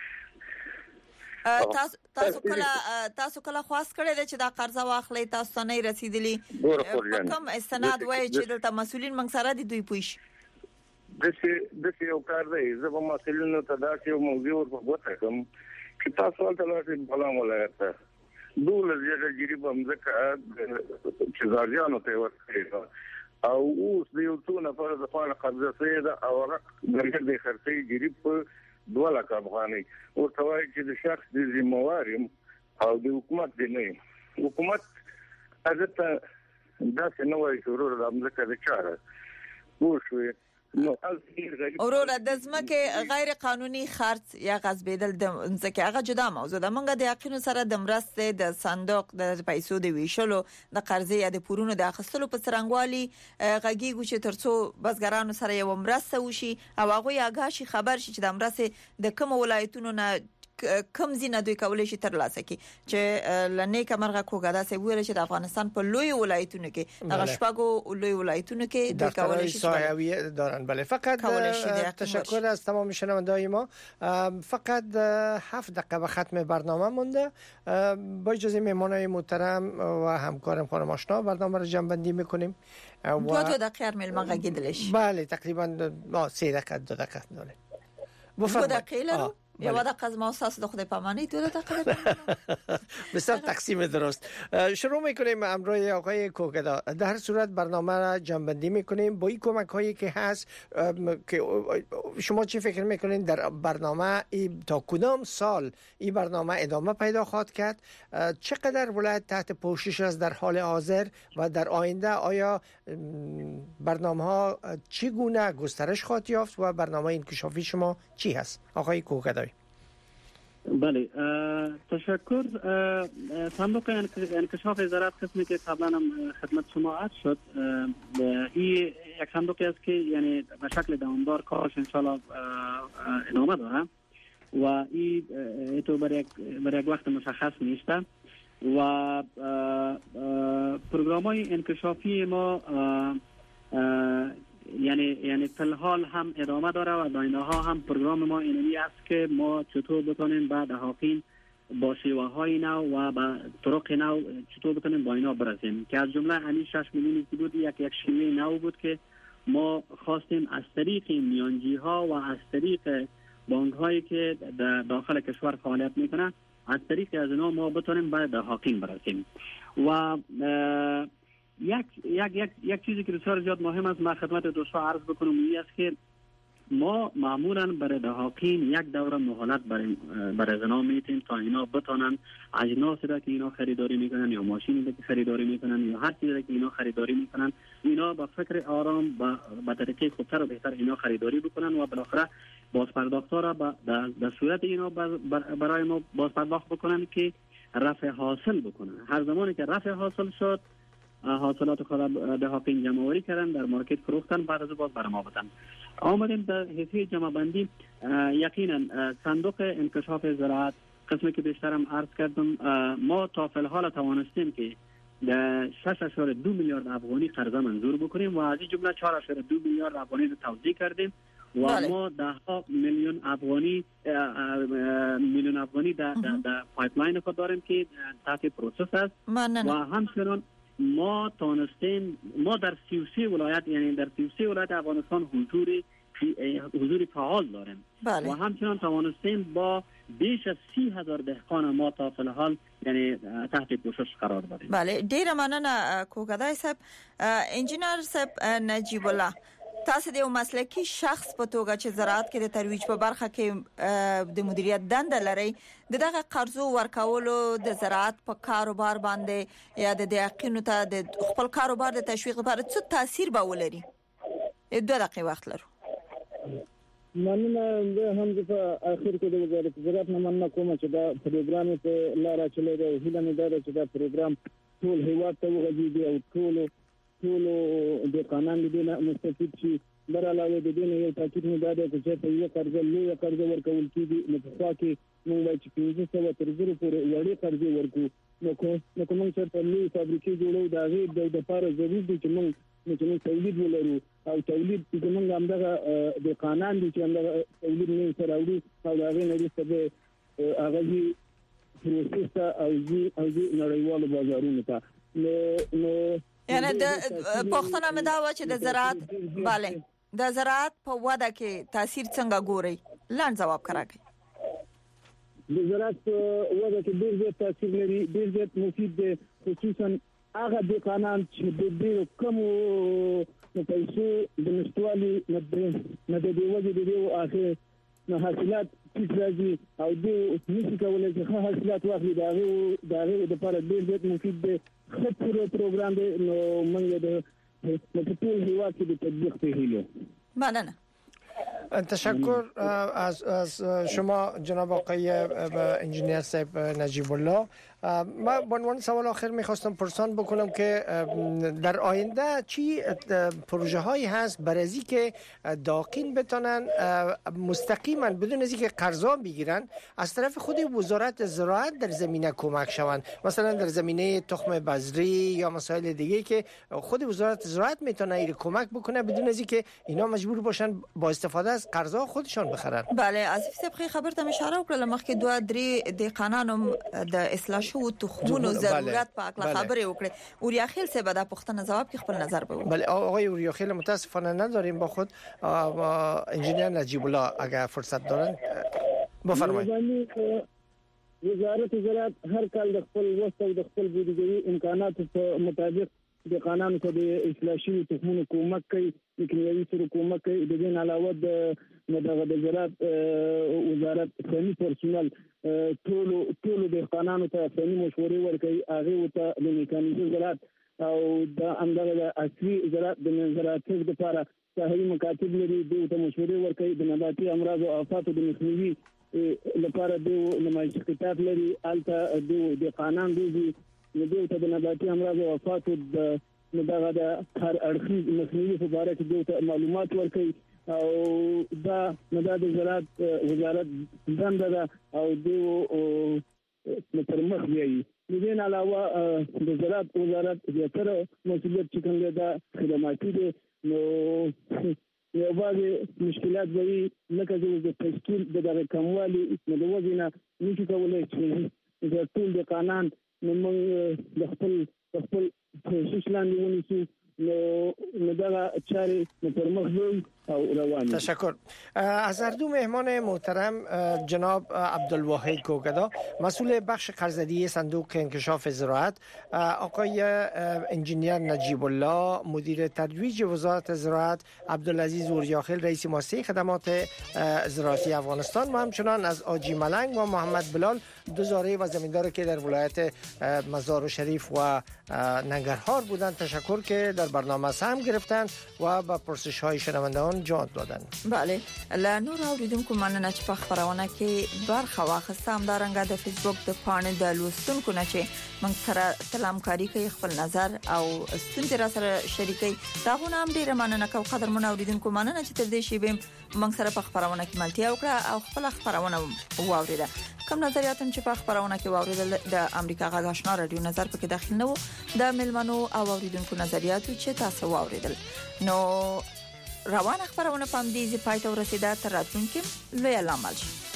[SPEAKER 4] تاسو کله خواست کړی دی چې دا قرضه واخلئ تاسو نه رسیدلی؟ کوم استناد وایي چې دلته مسؤلین موږ سره دي دوی پوښ
[SPEAKER 9] د یو کار دی زه به مسؤلینو ته دا چې موضوع ورغوته کوم چې تاسو ته لاسي بلام ولایت دوله زیاده جریب همزکه چې ځاځانو ته ورکړي او اوس د یو څو نفر د خپل قبضه سیده او درګه د خرڅي جریب په 2 لک افغاني ورته وایي چې د شخص د ذمہواریم او د حکومت دی نه حکومت اځته داسې نه وایي چې ورور د امریکا د چاره وشوي نو
[SPEAKER 4] اوروره د ځمکې غیر قانوني خرڅ یا غصبېدل د ځمکې هغه جدا موضوع ده. موږ د یقین سره د مرستې د صندوق د پیسو د ویشلو د قرضې یا د پورونو د اخیستلو په څرنګوالي غږیږو چې ترڅو بزګرانو سره یو مرسته وشي او هغه یې آگاه شي خبر شي چې د مرستې د کوم ولایتونو نه کم زینه دوی کولای شي تر لاسه کی چې لنیک مرغه کوګدا سه ویل چې د افغانستان په لوی ولایتونو کې د غشپاګو لوی ولایتونو کې دوی کولای شي
[SPEAKER 5] ساحویه دارن. بله فقط تشکر از تمام شنونده‌های ما. فقط 7 دقیقه به ختم برنامه مونده. با اجازه مهمانای محترم و همکارم خانم آشنا برنامه رو جمع‌بندی می‌کنیم.
[SPEAKER 4] 2 دقیقه ملمغه گیدلش.
[SPEAKER 5] بله تقریبا 3 دقیقه 2 دقیقه داره.
[SPEAKER 4] 2 دقیقه یا ودا قزما اساس د خدای پامانی 2 دقیقه
[SPEAKER 5] بسیار تقسیم درست. شروع میکنیم امروی آقای کوکدا. در هر صورت برنامه را جمع‌بندی میکنیم با این کمک هایی که هست که شما چی فکر میکنین در برنامه تا کدام سال این برنامه ادامه پیدا خواهد کرد؟ چقدر ولایت تحت پوشش است در حال حاضر و در آینده آیا برنامه ها چگونه گسترش خواهد یافت و برنامه انکشافی شما چی هست آقای کوکدا؟
[SPEAKER 6] بله تشکر. صندوق انکشاف زراعت قسمی که قبلا هم خدمت شما عرض شد این یک صندوقی است که یعنی به شکل دوامدار کارش انشالله ادامه داره و این تو برای یک وقت مشخص نیست و پروگرام‌های انکشافی ما یعنی فلحال هم ادامه داره و داینده ها هم پروگرام ما اینمی است که ما چطور بتونیم با دهاقین با شیوه های نو و با طرق نو چطور بتونیم با اینا برسیم که از جمله همین 6 میلیونی که بود یک شیوه نو بود که ما خواستیم از طریق میانجی ها و از طریق بانک هایی که داخل کشور فعالیت میکنن از طریق از اینا ما بتونیم به دهاقین برسیم و یک چیزی که بسیار زیاد مهم است ما خدمت دوستان عرض بکنم این است که ما معمولا برای دهاقین یک دوره مهلت برای اینا میتیم تا اینا بتونن اجناسی را که اینا خریداری میکنن یا ماشینی را که خریداری میکنن یا هر چیزی را که اینا خریداری میکنن اینا با فکر آرام با طریقه خوبتر و بهتر اینا خریداری بکنن و بالاخره بازپرداخت‌ها را در صورت اینا برای ما بازپرداخت بکنن که رفع حاصل بکنن. هر زمانی که رفع حاصل شد حاصلات خود به حقین جمع آوری کردن، در مارکت فروختن، بعد از باز برای ما بدن. آمدیم در حیثیت جمع بندی. یقینا صندوق انکشاف زراعت قسمی که بیشترم عرض کردم، ما تا فی الحال توانستیم که 6.2 میلیارد افغانی قرضه منظور بکنیم و از این جمله 4.2 میلیارد افغانی رو توزیع کردیم و ما 10 میلیون افغانی در پایپلاین خود داریم که تحت پروسس است و همچنین ما تونستیم در 33 ولایت، یعنی در 33 ولایت افغانستان حضور فعال داریم و همچنین توانستیم با بیش از 30,000 دهقان ما تا فی الحال یعنی تحت پوشش قرار دادیم.
[SPEAKER 4] بله، ډیر مننه کوګدای صاحب. انجینر صاحب نجیب الله، تاسو د یو مسلکي شخص په توګه چې زراعت کې د ترویج په برخه کې د مدیریت دنده لري، دغه قرضو ورکولو د زراعت په کاروبار باندې یا د حقینو ته د خپل کاروبار د تشویق لپاره څه تاثیر به ولري؟ 2 دقیقې وخت لرو.
[SPEAKER 1] مننه. زه هم په اخر کې د وزارت زراعت نه مننه کوم چې دا پروګرام په لاره چلے دی. هیله مې ده چې دا پروګرام ټول هیواد ته وغځي او ټول د قانون د نه مستفید شي. در علاوه د دې نه یو تاکید مې ده چې په یو قرضه لوی قرضه ورکول کیږي، نو په خوا کې موږ وایو چې 1500 تر 0 پورې وړي قرضې ورکو. نو کوم چې په لوی فابریکې جوړو دا غي د لپاره ضروري دي چې موږ تولید ولرو او تولید چې موږ همدغه د قانون دي چې همدغه تولید نه سره وړي او دا غي نه ستاسو هغه پروسس او نړیوالو بازارونو ته نو
[SPEAKER 4] یعنی د پښتنه مې دا و چې د زراعت bale د زراعت په وده کې تاثیر څنګه ګوري؟ لاند جواب راکړئ.
[SPEAKER 1] د زراعت وده کې ډېر زیات تاثیر لري، ډېر زیات مفید دی، خصوصا هغه د قانون چې د ډېر کم پیسو د نشټوالي نه د دې وجه د اخر نه حاصلات ټیټ راځي او د نشي کولای چې حاصلات واخلي. دا غو د لپاره ډېر زیات مفید دی. خپل پروګرام دی نو موږ د ټول هیواد کې د تطبیق په هیله.
[SPEAKER 4] مننه.
[SPEAKER 5] تشکر از شما جناب آقای انجینیر صاحب نجیب الله. من به عنوان سوال آخر میخواستم پرسان بکنم که در آینده چی پروژه هایی هست برای از که داقین بتونن مستقیما بدون از اینکه قرضا بگیرن از طرف خود وزارت زراعت در زمینه کمک شوند، مثلا در زمینه تخم بذری یا مسائل دیگه که خود وزارت زراعت میتونه این کمک بکنه بدون از اینکه اینا مجبور باشن با استفاده از قرضا خودشان بخرن؟
[SPEAKER 4] بله، از صاحب خبر ته اشاره وکړه مخکې 2-3 دهقانانو د اصلاح شو تخمونو ضرورت په اړه خبرې وکړي. اوریاخیل څه به د پښتنه جواب کې خپل نظر به
[SPEAKER 5] بله آقای اوریاخیل متاسفانه نداریم با خود. انجینیر نجیب الله اگر فرصت دارن بفرمایید.
[SPEAKER 1] وزارت زراعت هر کال د خپل وسو د خپل بودیجوي امکاناتو په مطابق د قانون ته د اصلاح شوي تخمونو کومک کوي، کیمیاوي سره کومک کوي. د دې علاوه د زراعت وزارت فني پرسونل ټول د قانونو ته فني مشورې ورکوي، هغه ته د میکانیزم زراعت او د اندغه اصلي زراعت د زراعت لپاره صحیح مکاتب لري، د مشورې ورکوي. د نباتي امراض او آفات د مخنیوي لپاره د نمایش کتاب لري، الته د قانون دی ته د نباتي امراض او آفات د دغه د هر اړخیز مخنیوي په اړه کې د معلومات ورکوي او دا د زراعت وزارت دنده ده او د پرمخ دی. د دې علاوه د زراعت وزارت زیاتره مسؤلیت چې کوم ده خدماتي دي. نو یو باندې مشکلات وي لکه د تشکیل د کموالي د وزنه نشي کولای چې د ټول د قانون موږ د خپل کوشش لاندې ونیسو. نو دا چاره پرمخ دی او روانه.
[SPEAKER 5] تشکر. از هر دو مهمان محترم جناب عبدالواحد کوکدا مسئول بخش قرضه‌دهی صندوق انکشاف زراعت، آقای انجینیر نجیب الله مدیر ترویج وزارت زراعت، عبدالعزیز اوریاخیل رئیس مؤسسه خدمات زراعتی افغانستان و همچنان از آجی ملنگ و محمد بلال دو زارع و زمیندار که در ولایت مزار شریف و ننگرهار بودند. تشکر که در برنامه سهم گرفتند و با پرسش های شنوندگان من جواب دادن.
[SPEAKER 4] بله، له نور اوریدونکو مننه چې په خبرونه کې برخه واخیسته. همدارنګه د فیسبوک د پاڼې د لوستونکو نه چې موږ سره تلامکاری کوي، خپل نظر او ستونزې را سره شریکي. دا غو نام ډیره مننه کوم. قدرمن اوریدونکو مننه چې تر دې شی به موږ سره په خبرونه کې ملتیا وکړه او خپل خبرونه واوریده. کوم نظریاتم چې په خبرونه کې واوریدل د امریکا غږ آشنا رادیو نظر پکې داخل نه وو. د ملمنو او اوریدونکو نظریاتو چې تاسو واوریدل نو روان خبرونه پام دي چې پای ته ورسیده. تر راتلونکي لوی علامه